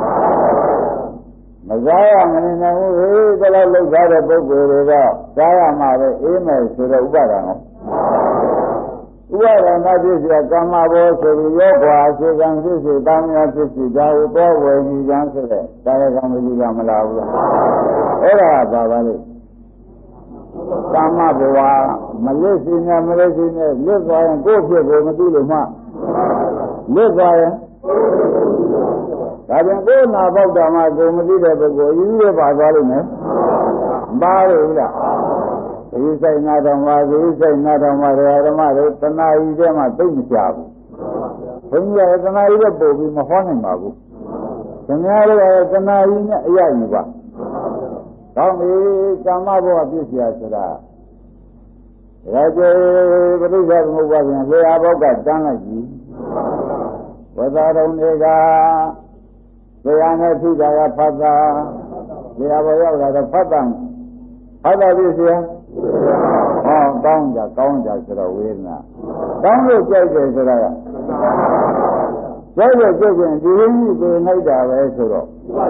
[SPEAKER 2] မစားရမနေနိုင်ဘူးဟေးဒါလည်းလောက်ထားတဲ့ပုဂ္ဂိုလ်တွေကစားရမှာပဲအေးမယ်ဆိုတော့ဥပါဒံရောဥပါဒနာဖြစ်เสียကာမဘောဆိုပြီးရောကွာစေကံဖြစ်စေတောင်းများဖြစ်စေဒါကိုတော့ဝယ်ကြည့်ကြမ်းဆိုတဲ့ဒါရကံမကြည့်ကြမလားဘူးအဲ့ဒါကဘာပါလဲကာမဘဝမလစ်စီနဲ့မလစ်စီနဲ့လစ်သွားရင်ကိုယ့်ဖြစ်ကိုမသိလို့မှလစ်သွားရင်ဒါပြန်ကိုယ်နာပေါက်တာမှကိုမသိတဲ့ပုဂ္ဂိုလ်အယူရပါသွားလိမ့်မယ်မပါဘူးလားဒီစိတ်နာတော်မှာဒီစိတ်နာတော်မှာဓမ္မတွေတဏှာကြီးထဲမှာသိမကြဘူးဘုန်းကြီးကတဏှာကြီးတော့ပို့ပြီးမဟောနိုင်ပါဘူးခင်ဗျားတို့ကတဏှာကြီးနဲ့အရယူပါကောင်းပြီကာမဘဝပြည့်စရာဆိုတာဒါကျေပရိစ္ဆေသမုပ္ပါဒ်ပြန်လေယာဘောကတန်းလိုက်ပြီဝဇ္ဇရုံတွေကတရားနဲ့ထိတာကဖတ်တာတရားပေါ်ရောက်လာတော့ဖတ်တာဖတ်တာပြည့်စရာဟောကောင်းကြကောင်းကြဆိုတော့ဝေဒနာကောင်းလို့ကြိုက်တယ်ဆိုတာကကြိုက်လို့ကြိုက်ရင်ဒီရင်းကြီးကိုနိုင်တာပဲဆိုတော့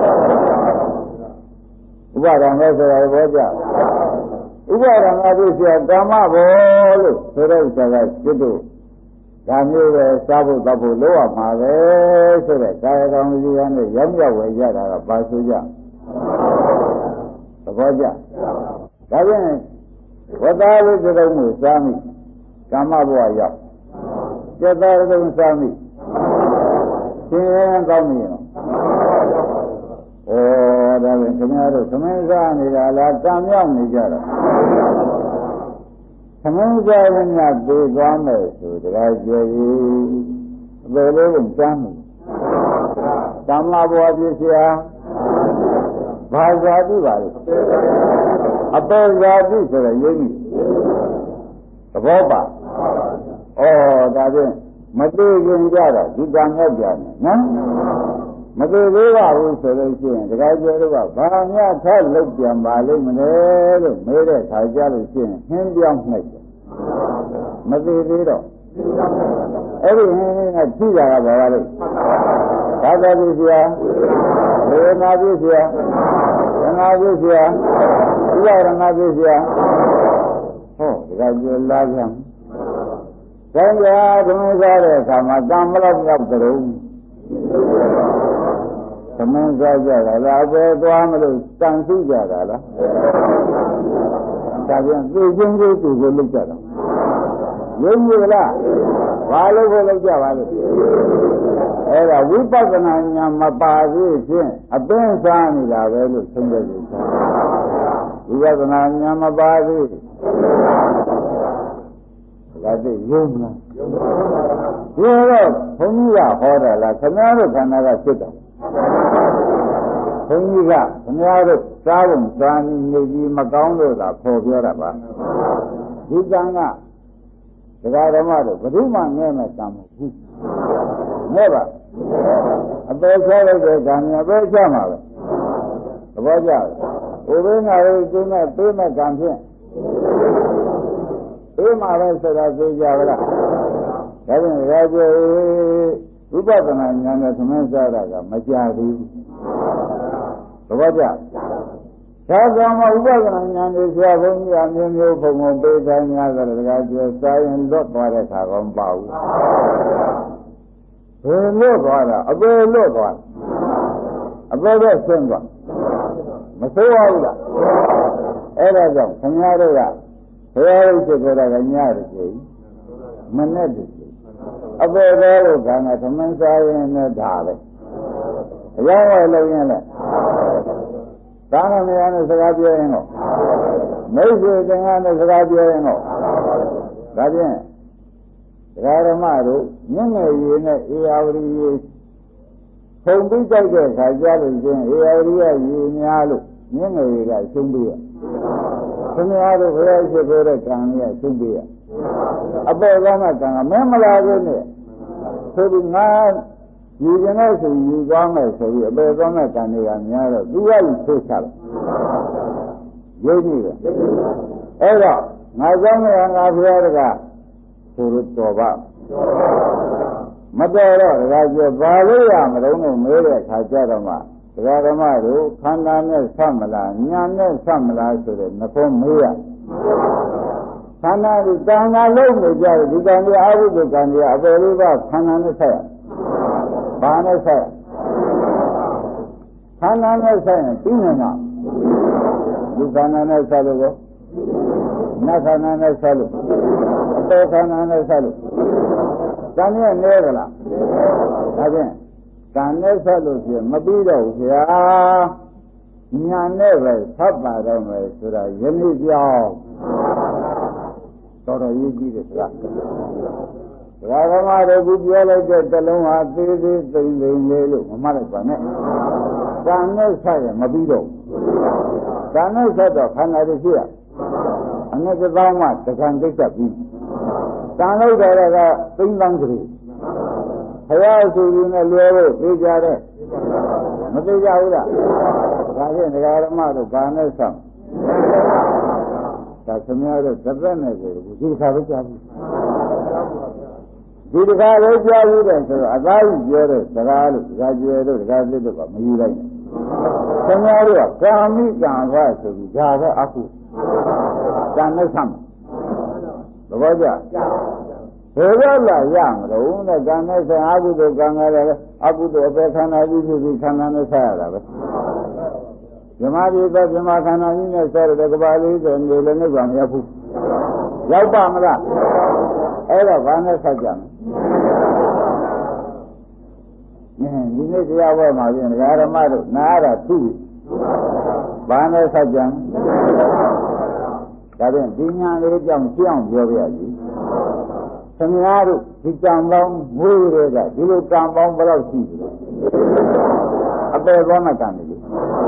[SPEAKER 2] ဥပါဒံပဲဆိုတာဘောကြဥပါဒံကပြည့်စရာကာမဘောလို့ဆိုတဲ့ဥစ္စာကစိတ်တို့ဒါမျိုးပဲစားဖို့တောက်ဖို့လိုရမှာပဲဆိုတဲ့ကာယကံဝိဇ္ဇာနဲ့ရောက်ရောက်ဝယ်ရတာကပါဆိုကြသဘောကျဒါဖြင့်ဝတ္တလေးတစ်လုံးကိုစားမိကာမဘဝရောက်ကျက်သားတစ်လုံးစားမိသင်ရင်ကောင်းနေရောဩဒါဖြင့်ခင်ဗျားတို့သမင်းစားနေတာလားကံမြောက်နေကြတာသမင်းစားရင်ညပြေးသွားမယ်ဆိုတရားကြွယ်ကြီးအပေလေးကိုကျမ်းတယ်ကာမဘဝပြည့်စရာဘာသာတိပါလေအပေဇာတိဆိုတဲ့ယုံကြည်သဘောပါဩဒါဖြင့်မသိခင်ကြတော့ဒီကံရောက်ပြန်တယ်နော်မသိသေးပါဘူးဆိုလို့ရှိရင်တရားကျတော့ဘာများထပ်လုပ်ပြန်ပါလိမ့်မလဲလို့မေးတဲ့ခါကြလို့ရှိရင်ဟင်းပြောင်းနှိပ်တယ်မသိသေးတော့အဲ့ဒီဟင်းနဲ့ကြည့်ကြတာဘာလဲလို့သာသာပြည့်စရာဝေဒနာပြည့်စရာသနာပြည့်စရာဥပါဒနာပြည့်စရာဟောတရားကျလာပြန်ဆံကြသမင်းစားတဲ့အခါမှာကံမလောက်ရောက်ကြုံသမင်းစားကြတာလားအပေသွားမလို့တန်စုကြတာလားဒါပြန်သိချင်းကိုသူကိုလုပ်ကြတာရင်းကြီးလားဘာလို့ကိုလုပ်ကြပါလဲအဲ့ဒါဝိပဿနာဉာဏ်မပါသေးဖြင့်အပင်းစားနေတာပဲလို့ဆုံးဖြတ်ကြတယ်ဝိပဿနာဉာဏ်မပါသေးဒါသိရုံးလားဒီတော့ဘုန်းကြီးကဟောတာလားခင်ဗျားတို့ခန္ဓာကဖြစ်တာဘုန်းကြီးကခင်ဗျားတို့စားဖို့စားနေနေပြီးမကောင်းလို့သာခေါ်ပြောတာပါဒီကံကဒကာဓမ္မတို့ဘယ်သူမှငဲ့မဲ့ကံမဟုတ်ဘူးငဲ့ပါအပေချလိုက်တဲ့ကံများအပေချမှာပဲသဘောကျလားဥပ္ပင်းနာရေးကျင်းမဲ့ပေးမဲ့ကံဖြင့်အေးမှာပဲဆိုတာသိကြပါလားဒါဖြင့်ရာဇဝဝိပဿနာဉာဏ်နဲ့သမင်းစားတာကမကြသေးဘူးသဘောကျသာသောမဥပဒနာဉာဏ်တွေဆရာဘုန်းကြီးအမျိုးမျိုးပုံပုံပေးတိုင်းများဆိုတော့တကယ်ကျေစာရင်လွတ်သွားတဲ့ခါကောမပေါ့ဘူးဘယ်လွတ်သွားတာအပေလွတ်သွားအပေတော့ဆင်းသွားမဆိုးပါဘူးလားအဲ့ဒါကြောင့်ခင်ဗျားတို့ကဘုရားရုပ်ဖြစ်ကြတာကညရည်ကြီးမနဲ့တည်းအပေတော်ကိုကံကသမင်းစားရင်နဲ့ဒါပဲအရောင်းဝယ်လို့ရင်လဲသာနာမယနဲ့စကားပြောရင်တော့မိတ်ဆွေတင်ကားနဲ့စကားပြောရင်တော့ဒါဖြင့်ဒကာဓမ္မတို့မျက်ငယ်ရည်နဲ့အေယာဝရီရည်ဖုံပြီးကြိုက်တဲ့ခါကြလို့ချင်းအေယာဝရီရည်များလို့မျက်ငယ်ရည်ကရှင်းပြီးရခင်ဗျားတို့ဘုရားရှိခိုးတဲ့ကံလေးကရှင်းပြီးရအပေါ်ကမှကံကမင်းမလာဘူးနဲ့ဆိုပြီးငါယူကျင်လို့ဆိုယူသွားမယ်ဆိုပြီးအပေသွားမဲ့ကံတွေကများတော့သူကယူထိုးချတယ်ရုပ်ကြီးပဲအဲ့တော့ငါကြောင့်လည်းငါဘုရားတကဆိုလို့တော်ပါမတော်တော့တကယ်ကျဘာလို့ရမလို့နဲ့မေးတဲ့အခါကျတော့မှဒကာဓမ္မတို့ခန္ဓာနဲ့ဆက်မလားညာနဲ့ဆက်မလားဆိုတော့နှဖို့မေးရခန္ဓာကကံကလုံးနေကြတယ်ဒီကံကြီးအာဟုတုကံကြီးအပေလေးပါခန္ဓာနဲ့ဆက်ရဘာနဲ့ဆက်ခန္ဓာနဲ့ဆက်ရင်ပြီးနေမှာဒီခန္ဓာနဲ့ဆက်လို့နတ်ခန္ဓာနဲ့ဆက်လို့အပေခန္ဓာနဲ့ဆက်လို့ကံနဲ့နေကြလားဒါဖြင့်ကံနဲ့ဆက်လို့ပြမပြီးတော့ဘူးခင်ဗျာညာနဲ့ပဲသတ်ပါတော့မယ်ဆိုတာယနေ့ကြောင်းတော်တော်ရေးကြည့်တယ်ဆိုတာဒါကမှတော့ဒီပြောလိုက်တဲ့တလုံးဟာသေးသေးသိမ့်သိမ့်လေးလို့မမှတ်လိုက်ပါနဲ့ကံနဲ့ဆက်ရင်မပြီးတော့ကံနဲ့ဆက်တော့ခန္ဓာတွေရှိရအနည်းသောမှတက္ကံကိစ္စပြီးကံလို့တယ်ကသိမ့်တန်းကလေးဘုရားဆိုရင်လည်းလွယ်လို့သိကြတယ်မသိကြဘူးလားဒါဖြင့်ဒကာဓမ္မတို့ဘာနဲ့ဆက်ဒါသမီးတို့တစ်သက်နဲ့ကိုဒီခါပဲကြားဘူးဒီတခါလေးကြားဘူးတဲ့ဆိုတော့အသားကြီးပြောတဲ့စကားလို့ဒကာကျေတို့ဒကာသစ်တို့ကမယူလိုက်နဲ့သမီးတို့ကကာမိကံဝါဆိုပြီးဒါပဲအခုကံနဲ့ဆက်သဘောကျဘယ်တော့လာရမလို့နဲ့ကံနဲ့ဆက်အကုသိုလ်ကံကလည်းအကုသိုလ်အပေခန္ဓာကြီးဖြစ်ပြီးခန္ဓာနဲ့ဆက်ရတာပဲဇမတိသောဇမခန္ဓာကြီးနဲ့ဆက်ရတဲ့ကဘာလေးဆိုနေလည်းနိဗ္ဗာန်မရောက်ဘူးရောက်ပါမလားအဲ့တော့ဘာနဲ့ဆက်ကြမလဲဒီနေ့တရားဝဲမှာပြင်ဒကာဓမ္မတို့နားရတာသိဘာနဲ့ဆက်ကြဒါဖြင့်ဒီညာလေးကြောင့်ကြောင်းပြောပြရစီခင်ဗျားတို့ဒီကံပေါင်းငွေတွေကဒီလိုကံပေါင်းဘယ်လောက်ရှိလဲအပေသောမကံတွေ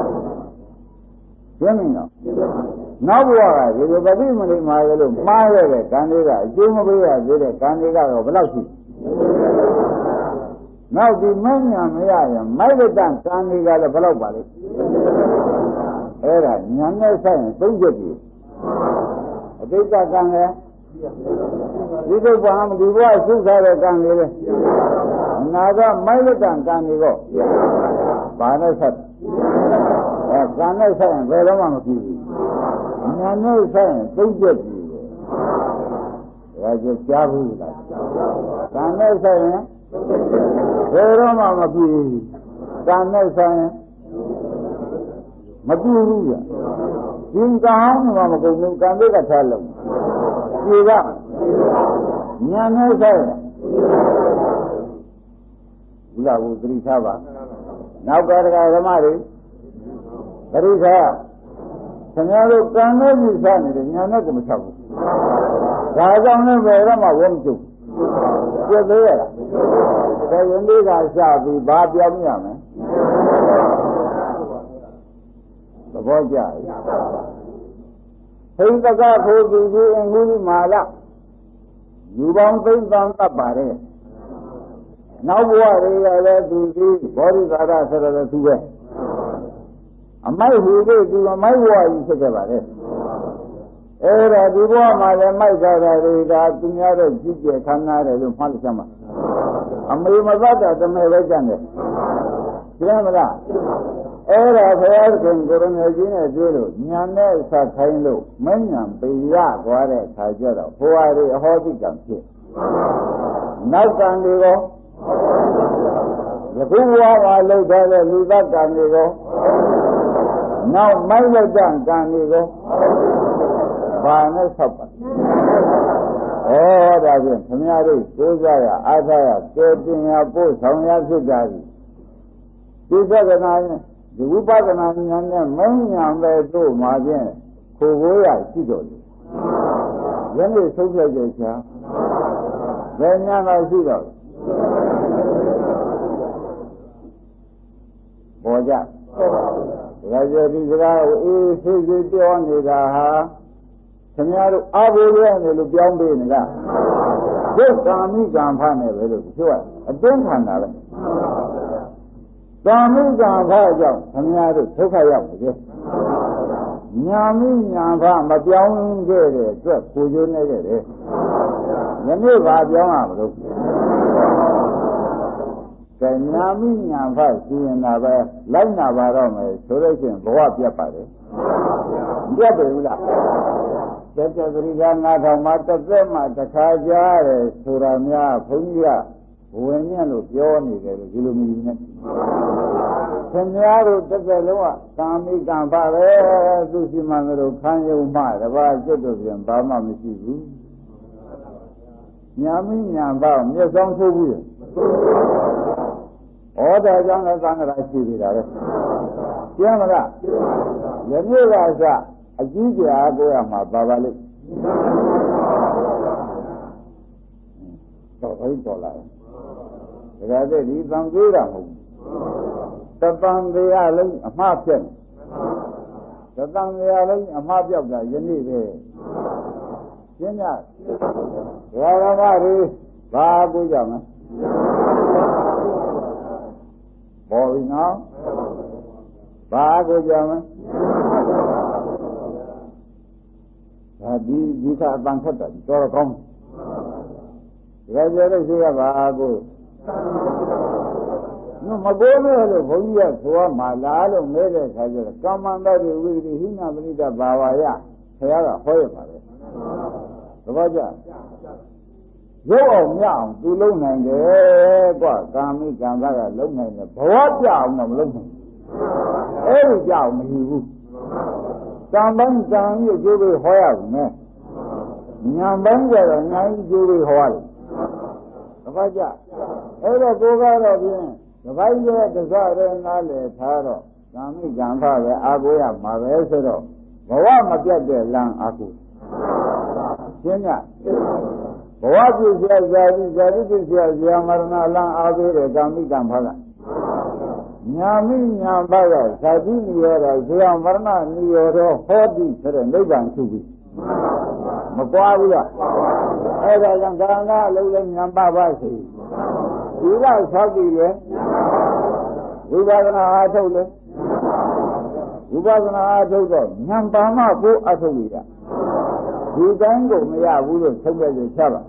[SPEAKER 2] ရှင်းမင်းတော့နောက်ဘဝကဒီလိုပฏิမဏိမာရလို့မှားရတဲ့ကံတွေကအကျိုးမပေးရသေးတဲ့ကံတွေကတော့ဘယ်လောက်ရှိနောက်ဒီမဉ္ဇဏ်မရရင်မိုက်တဲ့ကံတွေကလည်းဘယ်လောက်ပါလဲအဲ့ဒါဉာဏ်နဲ့ဆိုင်ရင်သုံးချက်ပြီအတိတ်ကံလည်းဒီကုပ္ပံဒီဘဝရှုထားတဲ့ကံတွေလေအနာကမိုက်တဲ့ကံကံတွေတော့ဘာနဲ့ဆက်အဲကံနဲ့ဆက်ရင်ဘယ်တော့မှမဖြစ်ဘူးဉာဏ်နဲ့ဆက်ရင်သုံးချက်ပြီဒါကြကြားဘူးလားကံနဲ့ဆက်ရင်ဘယ်တော့မှမဖြစ်ဘူးကံနဲ့ဆိုင်မပြူဘူးဗျဒီကံဟောင်းမှမကုန်ဘူးကံတွေကထားလုံးပြေကညာနဲ့ဆိုင်ဘုရားကိုသတိထားပါနောက်ကတရားဓမ္မတွေသတိထားခင်ဗျားတို့ကံနဲ့ကြည့်စားနေတယ်ညာနဲ့ကိုမချက်ဘူးဒါကြောင့်လည်းဘယ်တော့မှဝမ်းကျုပ်ပြည့်သေးရလားဒါရင်လေးကရှာပြီးဘာပြောင်းရမလဲသဘောကျဟိန္ဒကခိုးပြီးဒီအင်္ဂုလိမာလယူပေါင်းသိမ့်သံတတ်ပါတယ်နောက်ဘဝတွေကလည်းသူဒီဘောဓိသာရဆိုတော့သူပဲအမိုက်ဟူလို့ဒီအမိုက်ဘဝကြီးဖြစ်ခဲ့ပါတယ်အဲ့ဒါဒီဘဝမှာလည်းမိုက်ကြတာတွေကသူများတော့ကြည့်ကြခံရတယ်လို့မှတ်လို့စမ်းပါအမေမသတ်တာတမဲပဲကြံတယ်ကျင်းမလားအဲ့ဒါဘုရားရှင်ကိုရမေကြီးနဲ့တွေ့လို့ညာနဲ့ဆက်ခိုင်းလို့မဉ္ဇဉ်ပေရသွားတဲ့ခါကျတော့ဘုရားတွေအဟောတိကံဖြစ်နောက်ကံတွေရောယခုဘဝမှာလှုပ်ထားတဲ့လူသတ်ကံတွေရောနောက်မိုက်လိုက်တဲ့ကံတွေရောဘာနဲ့ဆောက်ပါဩဒါဖြင့်ခင်ဗျားတို့ကိုးစားရအားထားရကဲတင်ရပို့ဆောင်ရဖြစ်ကြပြီဒီသက္ကနာဒီဝိပဿနာဉာဏ်နဲ့မဉ္ဇဉ်ပဲတို့မှာဖြင့်ခိုးကိုရရှိတော်တယ်ယနေ့ဆုံးဖြတ်ကြချာဘယ်ညာသာရှိတော့ပေါ်ကြဒါကြဒီစကားကိုအေးဆေးဆေးပြောနေတာဟာခင်ဗျားတို့အာဘိုးရဲနေလို့ပြောင်းပေးနေတာဒုက္ကာမိကံဖနဲ့ပဲလို့ပြောရအတင်းခံတာပဲကာမိကံဖကြောင့်ခင်ဗျားတို့ဒုက္ခရောက်နေတယ်ညာမိညာဖမပြောင်းခဲ့တဲ့အတွက်ကိုကျိုးနေခဲ့တယ်ယနေ့ဘာပြောင်းရမလို့ကဲညာမိညာဖရှိရင်သာပဲလိုက်နာပါတော့မယ်ဆိုလို့ရှိရင်ဘဝပြတ်ပါတယ်ပြတ်တယ်ဘူးလားတက္ကသရိကငါးထောင်မှာတစ်သက်မှတစ်ခါကြားတယ်ဆိုတာများဘုန်းကြီးကဝင်ညံ့လို့ပြောနေတယ်လို့ဒီလိုမျိုးနဲ့ခင်ဗျားတို့တစ်သက်လုံးကကာမိကံပါပဲသူစီမံတို့ခံယုံမှတပါးကျွတ်တို့ပြန်ဘာမှမရှိဘူးညာမိညာပါမျက်စောင်းထိုးဘူးဩဒါကြောင့်လည်းသံဃာရှိသေးတာလေကျမ်းမလားယနေ့ကစအကြီးကျယ်အားကိုရမှာပါပါလိမ့်တော့ဘိတော်လာဒါကြတဲ့ဒီသံသေးတာမဟုတ်ဘူးတပံတရားလုံးအမှားပြတ်တပံတရားလုံးအမှားပြောက်တာယနေ့ပဲရှင်းကြဘာဝမတွေဘာကိုကြမလဲပေါ်ပြီနော်ဘာကိုကြမလဲဒါဒီဒီကအပန်ခတ်တာတော်တော်ကောင်းတယ်ဒါကြတဲ့ရှိကဘာကိုမကိုးလို့လို့ဘုန်းကြီးကဆိုရမှာလားလို့မဲတဲ့ခါကျတော့ကမ္မန္တတိဝိရိဟိနပရိဒဘာဝယဆရာကဟောရပါလေသဘောကျရုပ်အောင်မြအောင်သူလုံးနိုင်တယ်ကွာကာမိကံကကလုံးနိုင်တယ်ဘဝပြအောင်တော့မလုံးနိုင်အဲ့ဒီကြအောင်မရှိဘူးကံပန်းကံကြီးကျိုးပြီးဟောရဘူးနဲ့ညာပန်းကြတော့ညာကြီးကျိုးပြီးဟောရတယ်သဘောကျအဲ့တော့ကိုကတော့ဖြင့်ဒီဘိုင်းရဲ့တစားရဲနားလေထားတော့ကာမိကံဖပဲအာကိုရမှာပဲဆိုတော့ဘဝမပြတ်တဲ့လမ်းအာကိုရှင်းညဘဝပြည့်စရာဇာတိဇာတိပြည့်စရာဇာမရဏလမ်းအားပေးတဲ့ကာမိကံဖကညာမိညာဘကဇာတိနိရောဓဇာမရဏနိရောဓဟောတိဆိုတဲ့နိဗ္ဗာန်ရှိပြီမကွာဘူးလားအဲ့ဒါကြောင့်ကာငါအလုံးလုံးညာပပါရှိဒီကဆောက်ပြီးလေဝိပဿနာအားထုတ်လေဝိပဿနာအားထုတ်တော့ညာပါမကိုအထုတ်ရဒီတိုင်းကိုမရဘူးလို့ဆုံးဖြတ်ချက်ချပါ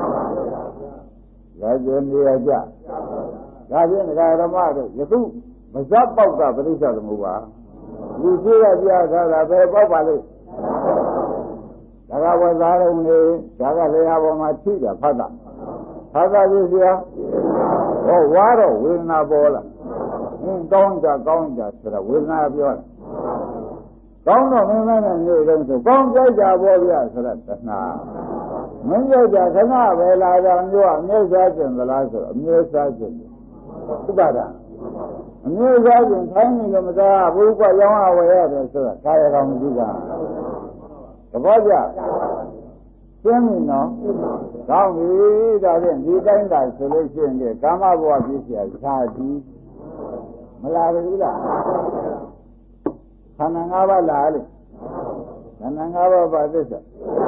[SPEAKER 2] ဒါကျနေရကြဒါဖြင့်ဒကာဓမ္မတို့ယခုမဇတ်ပေါက်ကပရိစ္ဆေသမုပ္ပါလူရှိရပြထားတာပဲပေါက်ပါလိမ့်ဒါကဝဇာရုံနေဒါကလေယာပေါ်မှာထိတာဖတ်တာဖတ်တာကြည့်စရာဟောဝါတော့ဝေဒနာပေါ်လာအင်းကောင်းကြကောင်းကြဆိုတော့ဝေဒနာပြောတယ်ကောင်းတော့မင်းမနဲ့နေတော့ဆိုကောင်းကြိုက်ကြပေါ်ပြဆိုတော့တဏှာမင်းကြိုက်ကြခဏပဲလာတော့မျိုးအမျိုးစားကျင်သလားဆိုတော့အမျိုးစားကျင်ဥပါဒအမျိုးစားကျင်ခိုင်းနေလို့မသားဘူးကရောင်းအဝယ်ရတယ်ဆိုတော့ကာယကံမရှိတာသဘောကျရှင်းပြီနော်ကောင်းပြီဒါဖြင့်ဒီတိုင်းသာဆိုလို့ရှိရင်ကာမဘဝပြည့်စရာဇာတိမလာဘူးလားခန္ဓာ၅ပါးလာလေခန္ဓာ၅ပါးပါသစ္စာ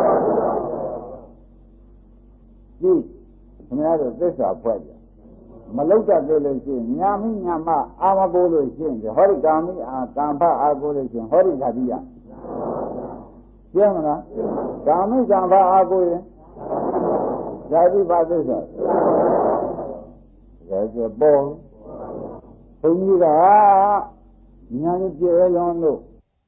[SPEAKER 2] ကြည့်ခင်ဗျားတို့သစ္စာဖွဲ့ကြမလောက်တတ်သေးလို့ရှိရင်ညာမိညာမအာမကိုလို့ရှိရင်ဟောဒီကာမိအာကံဖအာကိုလို့ရှိရင်ဟောဒီဓာတိယရှင်းမလားကာမိကံဖအာကိုရင်ဓာတိပါသစ္စာဒါဆိုပေါ်ဘုန်းကြီးကညာကျေလွန်လို့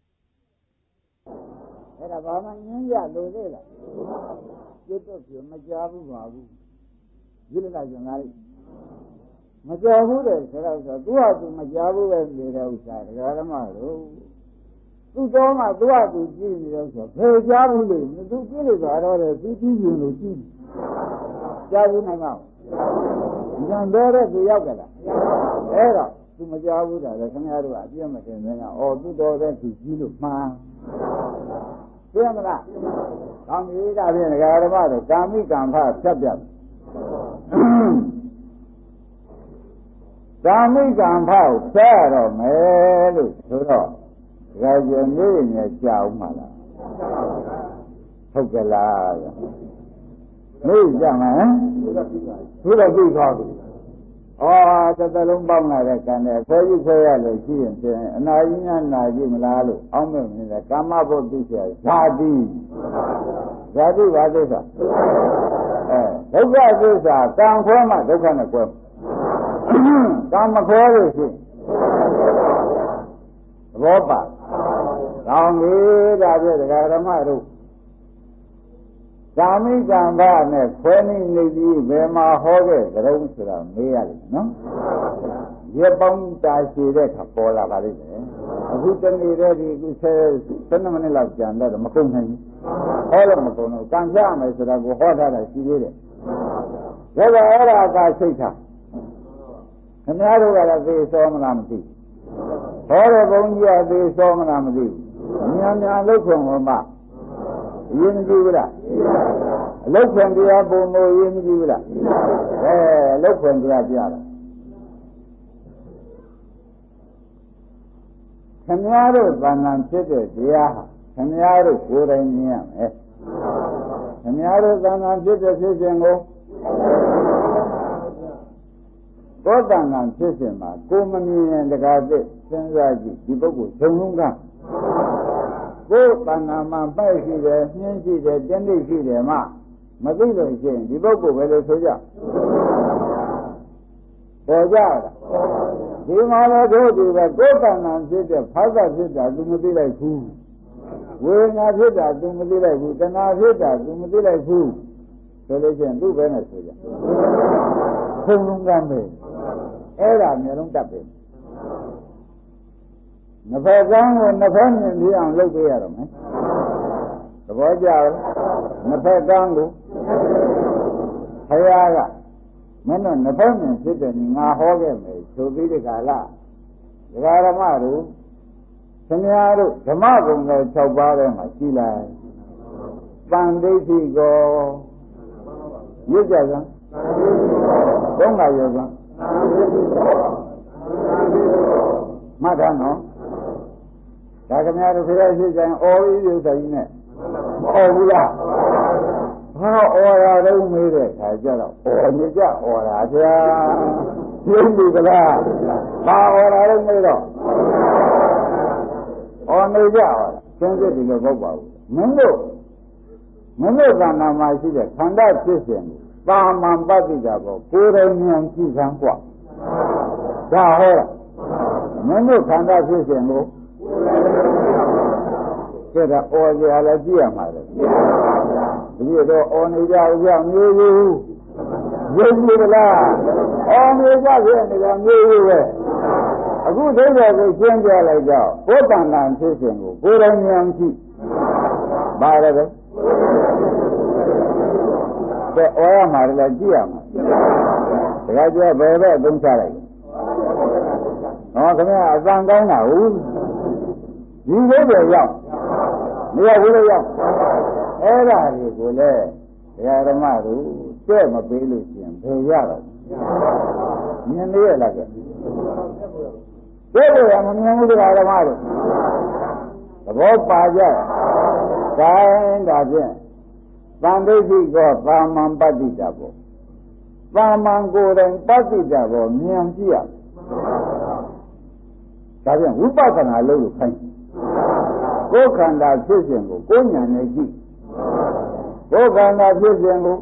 [SPEAKER 2] အဲ့ဒါဘာမှညင်းရလို့လေလားကျွတ်တော့ပြမကြဘူးပါဘူးဒီလိုလားကျင်လာလိမကြဘူးတဲ့ဆိုတော့ဆိုသူ့ဟာသူမကြဘူးပဲနေတဲ့ဥစ္စာဒကာဓမ္မတို့သူ့တော်မှသူ့ဟာသူကြည့်နေတော့ဆိုဘယ်ကြဘူးလေသူကြည့်လို့ဆိုတော့လေသူကြည့်ရင်လို့ကြည့်ကြားဘူးနိုင်မလားဉာဏ်တော်တဲ့သူရောက်ကြလားအဲ့တော့သူမကြောက်ဘူးဒါလည်းခင်ဗျားတို့ကအပြည့်မတင်နေတာ။အော်သူတော်တဲ့သူကြီးလို့မှန်။သိရမလား။ကောင်းပြီဒါဖြင့်ဒကာဓမ္မတို့ကာမိကံဖဖြတ်ပြတ်။ကာမိကံဖကိုဖြတ်ရတော့မယ်လို့ဆိုတော့ဒကာကျင်နေနေကြောက်မှလား။ဟုတ်ကလား။နေကြမယ်။သူတော့သိသွားပြီ။အော်တစ်သလုံးပေါင်းလာတဲ့ကံနဲ့ဆွဲကြည့်ဆွဲရလို့ရှိရင်ဖြင့်အနာကြီးများနာကြည့်မလားလို့အောင်းမဲ့နေတဲ့ကာမဘုဒ္ဓဆရာဇာတိဇာတိဘာသစ္စာအဲဒုက္ခသစ္စာကံခွဲမှဒုက္ခနဲ့ခွဲကံမခွဲလို့ရှိရင်သဘောပါကောင်းပြီဒါပြည့်ဒကာဓမ္မတို့ကာမိကံဗနဲ့ခွဲနေနေပြီးဘယ်မှာဟောခဲ့ကြုံဆိုတာမေးရလိမ့်နော်ရပောင်းတာရှိတဲ့ခါပေါ်လာပါလိမ့်မယ်အခုတနေ့တည်းဒီအခုဆယ်ဆယ်မိနစ်လောက်ကြာတော့မကုန်နိုင်ဘူးဟောလို့မကုန်တော့ကံပြမယ်ဆိုတာကိုဟောထားတာရှိသေးတယ်ဒါကအဲ့ဒါကစိတ်ထားခင်ဗျားတို့ကလည်းသေစောမလားမသိဟောတဲ့ဘုန်းကြီးကသေစောမလားမသိဘူးမြန်မြန်လုတ်ခွန်ဟောမှအရင်မကြည့်ဘူးလားအလုတ်ခွန်တရားပုံလို့အရင်မကြည့်ဘူးလားအဲအလုတ်ခွန်တရားပြတာခင်ဗျားတို့သံဃာဖြစ်တဲ့တရားဟာခင်ဗျားတို့ကိုယ်တိုင်မြင်ရမယ်ခင်ဗျားတို့သံဃာဖြစ်တဲ့ဖြစ်စဉ်ကိုသောတန်ဃာဖြစ်စဉ်မှာကိုယ်မမြင်ရင်တကားသစ်စဉ်းစားကြည့်ဒီပုဂ္ဂိုလ်ဇုံလုံးကကိုယ်တဏ္ဍာမှာပိုက်ရှိတယ်နှင်းရှိတယ်တင်းတိရှိတယ်မှမသိလို့ရှိရင်ဒီပုဂ္ဂိုလ်ပဲလို့ဆိုကြပေါ်ကြတာဒီမှာလည်းတို့ဒီပဲကိုယ်တဏ္ဍာဖြစ်တဲ့ဖာသဖြစ်တာသူမသိလိုက်ဘူးဝေဒနာဖြစ်တာသူမသိလိုက်ဘူးတဏှာဖြစ်တာသူမသိလိုက်ဘူးဆိုလို့ရှိရင်သူ့ပဲနဲ့ဆိုကြခုံလုံးကမ်းပဲအဲ့ဒါမျိုးလုံးတတ်ပဲနှစ်ဖက်ကန်းကိုနှစ်ဖက်မြင်ပြီးအောင်လုပ်ပေးရတော့မယ်သဘောကျလားနှစ်ဖက်ကန်းကိုဘုရားကမင်းတို့နှစ်ဖက်မြင်ဖြစ်တယ်ငါဟောခဲ့မယ်ဆိုပြီးဒီကလာဒကာဓမ္မတို့ခင်ဗျားတို့ဓမ္မဂုဏ်တွေ၆ပါးထဲမှာရှိလိုက်ပန္ဒိဋ္ဌိကိုရွတ်ကြစမ်းသုံးခါရွတ်စမ်းမှတ်ထားနော်ဒါခင်ဗျားတို့ခရရှိကြရင်အော်ပြီးရုပ်ဆိုင်နဲ့မအော်ဘူးလားဟာအော်ရတော့မေးတဲ့ခါကျတော့အော်ညကြအော်တာဗျာပြင်းပြီကလားဘာအော်ရတော့မေးတော့အော်နေကြအော်သင်္ကြန်ဒီလိုမဟုတ်ပါဘူးမင်းတို့မင်းတို့ကံနာမှာရှိတဲ့ခန္ဓာဖြစ်စဉ်ပါမန်ပတ္တိတာကိုကိုယ်တိုင်ဉာဏ်ကြည့်စမ်းกว่าဒါဟောမင်းတို့ခန္ဓာဖြစ်စဉ်ကိုကျက်တာအော်ကြရလဲကြည့်ရမှာလေဒီလိုတော့အော်နေကြဦးကြောင့်မျိုးယူရုပ်ကြည့်လားအော်နေကြဖြစ်နေတာမျိုးယူပဲအခုဒိဋ္ဌိကိုရှင်းပြလိုက်တော့ကိုယ်တန်တန်ဖြစ်စဉ်ကိုကိုယ်တော်ဉာဏ်ရှိပါတယ်ပဲတဲ့ဩရမှာလည်းကြည့်ရမှာဒါကြဘယ်ဘက်အသုံးချလိုက်ဟောခင်ဗျာအတန်ကောင်းတာဟုတ်ဒီလိုပဲရောက်မရဘူးလို့ရောက်အဲ့ဒါတွေကိုလည်းဘုရားဓမ္မတို့ကျဲ့မပေးလို့ရှင်ဘယ်ရတော့မြင်သေးရလားကဲကျဲ့လို့ရမမြင်ဘူးတရားဓမ္မတို့သဘောပါကြဒါဒါဖြင့်သံဒိဋ္ဌိကောသာမန်ပတ္တိတာပေါ့သာမန်ကိုယ်တိုင်ပတ္တိတာပေါ့မြင်ကြည့်ရဒါဖြင့်ဝိပဿနာလုပ်လို့ခိုင်းကိုယ်ခန္ဓာဖြစ်စဉ်ကိုကိုယ်ဉာဏ်နဲ့ကြည့်ကိုယ်ခန္ဓာဖြစ်စဉ်ကို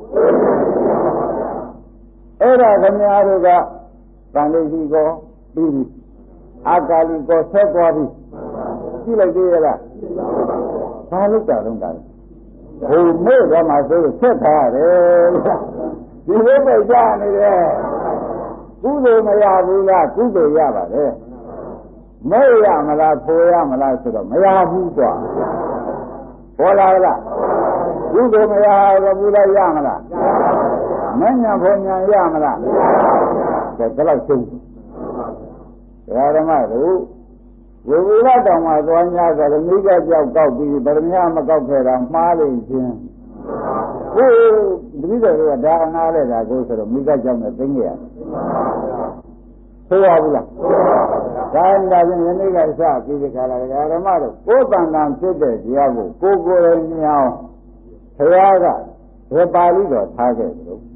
[SPEAKER 2] အဲ့ဒါခင်ဗျားတို့ကသံဒိဋ္ဌိကောပြီးပြီအာကာလိကောဆက်သွားပြီကြည့်လိုက်သေးရလားဘာလို့တာလုံးတာလဲဘုံမဲ့တော့မှဆိုဆက်ထားရတယ်ဒီလိုပဲကြားနေတယ်ကုသိုလ်မရဘူးလားကုသိုလ်ရပါတယ်မဲ့ရမလားဖိုရမလားဆိုတော့မရဘူးကွာပေါ်လာလားကုသိုလ်မရဘူးလားရမလားမဉ္ဇဉ်ဘုံဉာဏ်ရမလားဒါကြလောက်ရှင်းဓမ္မတို့ဝိဝိရတောင်မှာသွား냐ဆိုတော့မိကကြောက်ကောက်ပြီးဗရမယမကောက်ခဲ့တာမှားလို့ချင်းဟိုတတိတော်ကဒါအနာလဲတာကိုဆိုတော့မိကကြောက်နဲ့သိငယ်ရဆိုရဘူးလားဒါဒါချင်းယနေ့ကစပြီးဒီခါလာဓမ္မတို့ကိုယ်တန်တန်ဖြစ်တဲ့တရားကိုကိုယ်ကိုယ်ရင်မြောင်းဘုရားကဘယ်ပါဠိတော်ထားခဲ့တယ်လို့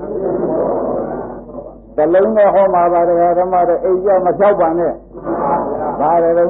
[SPEAKER 2] တလုံးနဲ့ဟောမှာပါတရားဓမ္မတို့အိမ်ကြောက်မဖြောက်ပါနဲ့ဘာလဲလို့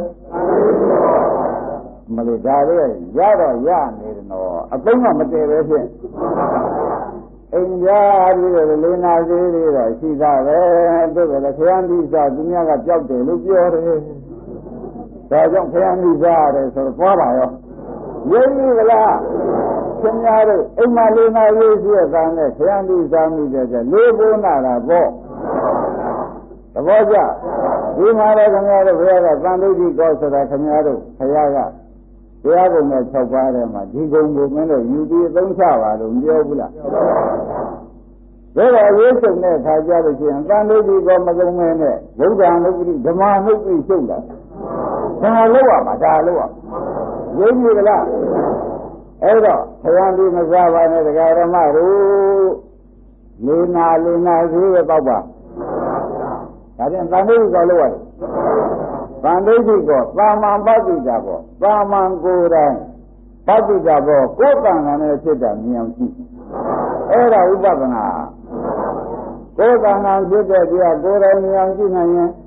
[SPEAKER 2] မလို့ဒါလေးရတော့ရနေတယ်နော်အသုံးကမတည်ပဲဖြင့်အိမ်ကြားပြီးတော့လေးနာသေးလေးတော့ရှိသားပဲသူကလည်းခရမ်းသီးစားသူများကကြောက်တယ်လို့ပြောတယ်ဒါကြောင့်ခရမ်းသီးစားရတယ်ဆိုတော့သွားပါရောရင်းပြီလားခင်ဗျားတို့အိမ်မှာလေးနာလေးရှိတဲ့သားနဲ့ခရမ်းသီးစားမိတဲ့ကျလေးဘုန်းနာတာပေါ့သဘောကျဒီမှာလည်းခင်ဗျားတို့ဘုရားကသံဒိဋ္ဌိကောဆိုတာခင်ဗျားတို့ဘုရားကဘုရားကုံနဲ့၆ပါးထဲမှာဒီကုံကိုမင်းတို့ယူပြီးသုံးချပါလို့မပြောဘူးလားဒါတော့ရေးစုံတဲ့ခါကြလို့ရှိရင်သံဒိဋ္ဌိကောမကုံမဲနဲ့ဘုရားနုပ္ပိဓမ္မနုပ္ပိရှုပ်တာဒါလို့ရမှာဒါလို့ရရင်းပြီလားအဲ့တော့ဘုရားဒီမစားပါနဲ့တရားဓမ္မတို့လေနာလေနာသေးရတော့ပါဒါပြန်သံဒိဋ္ဌိကောလို့ရတယ်သံဒိဋ္ဌိကောသာမန်ပတ္တိတာပေါ့သာမန်ကိုယ်တိုင်ပတ္တိတာပေါ့ကိုယ်တန်တာနဲ့ဖြစ်တာမြင်အောင်ကြည့်အဲ့ဒါဥပဒနာကိုယ်တန်တာဖြစ်တဲ့တရားကိုယ်တိုင်မြင်အောင်ကြည့်နိုင်ရင်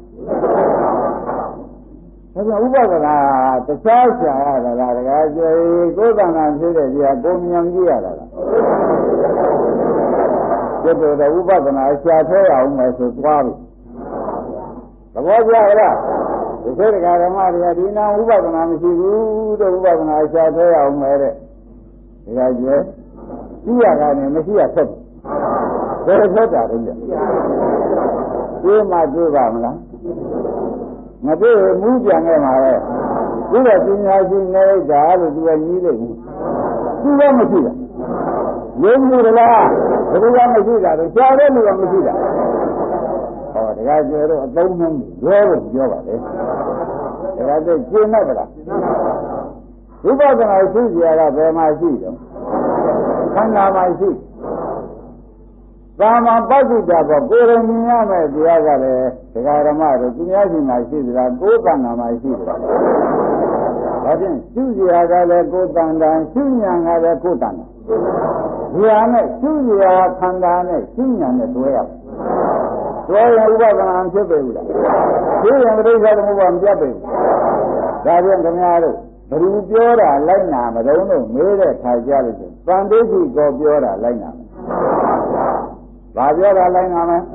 [SPEAKER 2] ဒါကြောင့်ဥပဒနာတခြားဆရာရတာလားတကယ်ကျေကိုယ်တန်တာဖြစ်တဲ့တရားကိုယ်မြင်အောင်ကြည့်ရတာလားကျွတ်တော်ဥပဒနာဆရာထဲအောင်မယ်ဆိုသွားပြီသဘောကျလားဒီခေတ်ကဓမ္မတွေကဒီနာဥပဒနာမရှိဘူးတဲ့ဥပဒနာရှားသေးအောင်မယ်တဲ့ဒီကကျဲကြည့်ရတာနဲ့မရှိရဆက်တယ်ဘယ်ဆက်တာလဲကြဒီမှာတွေ့ပါမလားမတွေ့မူးပြန်ခဲ့မှာပဲဒီတော့ပညာရှိနေလိုက်တာလို့သူကညီးလိုက်ဘူးသူကမရှိတာရင်းမှုလားဘယ်လိုမှမရှိတာတော့ရှားတဲ့လူကမရှိတာဟောတရားကျတော့အသုံးနှုန်းပြောလို့ပြောပါလေတရားကျကျင်းလိုက်ပါလားဝိပဿနာရှိကြရတာဘယ်မှာရှိတော့ခန္ဓာမှာရှိသာမန်ပဋ္ဌိတာပေါ့ကိုယ်ရမြင်ရမယ်တရားကလည်းတရားဓမ္မတို့သူများရှိမှရှိသလားကိုယ်တဏ္ဍာမှာရှိသလားဒါဖြင့်ရှိကြရကလည်းကိုယ်တဏ္ဍာရှိညာကလည်းကိုယ်တဏ္ဍာဒီဟာနဲ့ရှိကြရခန္ဓာနဲ့ရှိညာနဲ့တွဲရတွဲရဥပဒနာဖြစ်ပေဘူးလားဒီရင်ပရိစ္ဆေသမုပ္ပါမပြတ်ပေဘူးဒါဖြင့်ခင်ဗျားတို့ဘယ်သူပြောတာလိုက်နာမတုံးလို့မေးတဲ့ခါကြလို့ရှင်သံဒိဋ္ဌိကိုပြောတာလိုက်နာဘာပြောတာလိုက်နာမလဲ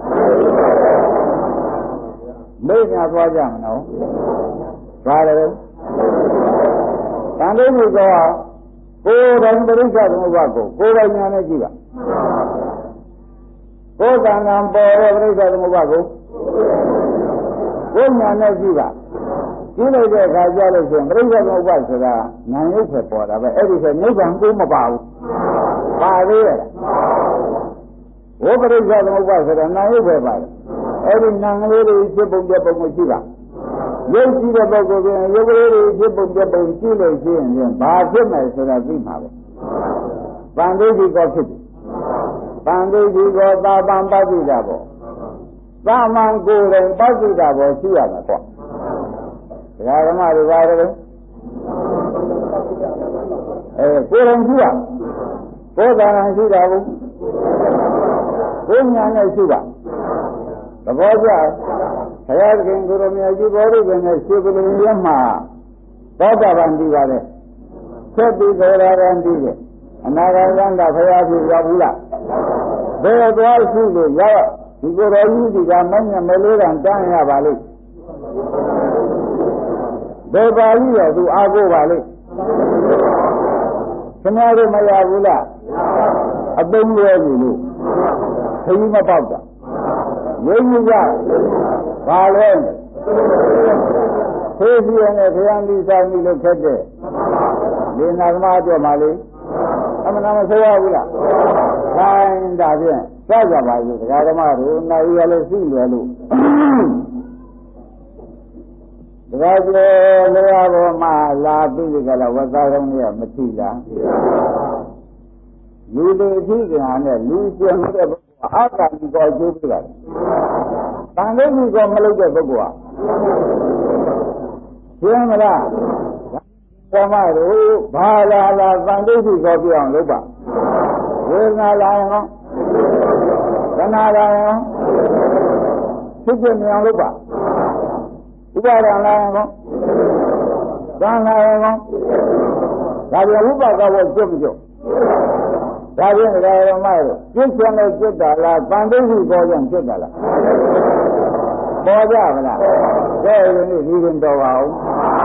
[SPEAKER 2] မေ့ညာသွားကြမနော်ဘာလဲသံဒိဋ္ဌိကောကိုယ်တိုင်ပရိစ္ဆေသမုပ္ပါကိုကိုယ်တိုင်ညာနဲ့ကြည့်ပါကိုယ်တဏ္ဍာပေါ်တဲ့ပရိစ္ဆေသမုပ္ပါကိုကိုညာနဲ့ကြည့်ပါကြည့်လိုက်တဲ့အခါကျလို့ရှိရင်ပြိဿသမုပ္ပါဆိုတာဉာဏ်ရုပ်ပဲပေါ်တာပဲအဲ့ဒီဆိုနိဗ္ဗာန်ကိုမပါဘူးပါသေးရဲ့ဝိပရိစ္ဆသမုပ္ပါဆိုတာဉာဏ်ရုပ်ပဲပါတယ်အဲ့ဒီဉာဏ်ကလေးတွေဖြစ်ပုံပြပုံကိုကြည့်ပါရုပ်ကြည့်တဲ့ပုဂ္ဂိုလ်ကရုပ်ကလေးတွေဖြစ်ပုံပြပုံကြည့်လို့ရှိရင်ဘာဖြစ်မယ်ဆိုတာသိမှာပဲဗန္ဓိတိကောဖြစ်တယ်ဗန္ဓိတိကောသာပံပတိတာပေါ့သာမန်ကိုယ်တိုင်ပတိတာပေါ့ရှိရမှာပေါ့ဒကာဓမ္မတွေပါတယ်အဲကိုယ်တိုင်ရှိရကိုယ်သာရန်ရှိတာဘူးကိုယ်ညာနဲ့ရှိတာသဘောကျဘုရားသခင်ကိုယ်တော်မြတ်ကြီးဘောဓိပင်နဲ့ရှိပလင်ရမှာသောတာပန်တည်ပါတယ်ဆက်ပြီးသောတာပန်တည်တယ်အနာဂတ်ကဘုရားဖြစ်ရောက်ဘူးလားဘယ်သွားရှိလို့ရောက်ဒီကိုယ်တော်ကြီးဒီကမညမလေးကတန်းရပါလိမ့်ဘယ်ပါဠိတော်သူအားကိုးပါလိမ့်ခင်ဗျားတို့မရဘူးလားအသုံးလွဲပြီလို့ခရီးမပေါက်တာဝိညာဉ်ကဘာလဲသိစီရနဲ့ခရံဒီဆိုင်ပြီးလို့ခက်တဲ့လေနာသမားအတွက်ပါလေအမှန်တမ်းမဆိုရဘူးလားခိုင်းတာဖြင့်စကြပါဘူးဒကာဓမ္မတို့နိုင်ရလို့ရှိရလို့ဒကာကျော်နေရာပေါ်မှာလာပြီးကြလားဝတ်သားတော်ကြီးမထီလားလူတွေအထီးကနဲ့လူကျင်တဲ့ပုဂ္ဂိုလ်အာသာဒီကိုအကျိုးပြတာတန်လေးကြီးကမလုပ်တဲ့ပုဂ္ဂိုလ်ဟာရှင်းမလားဓမ္မတို့ဘာလာလာတန်လေးကြီးကိုပြအောင်လုပ်ပါဝေဒနာလာရင်ဟောသနာလာရင်ဟောဖြစ်ပြမြင်အောင်လုပ်ပါဥပါဒံလာရင်ဟောသံလာရင်ဟောဒါပြန်ဥပါကဝတ်ကြွမကြွဒါဖြင့်ဓမ္မတို့ပြည့်စုံတဲ့จิตတာလားတန်တိရှိပေါ်ကြံจิตတာလားပေါ်ကြမလားကဲဒီနေ့ဒီရင်တော်ပါအောင်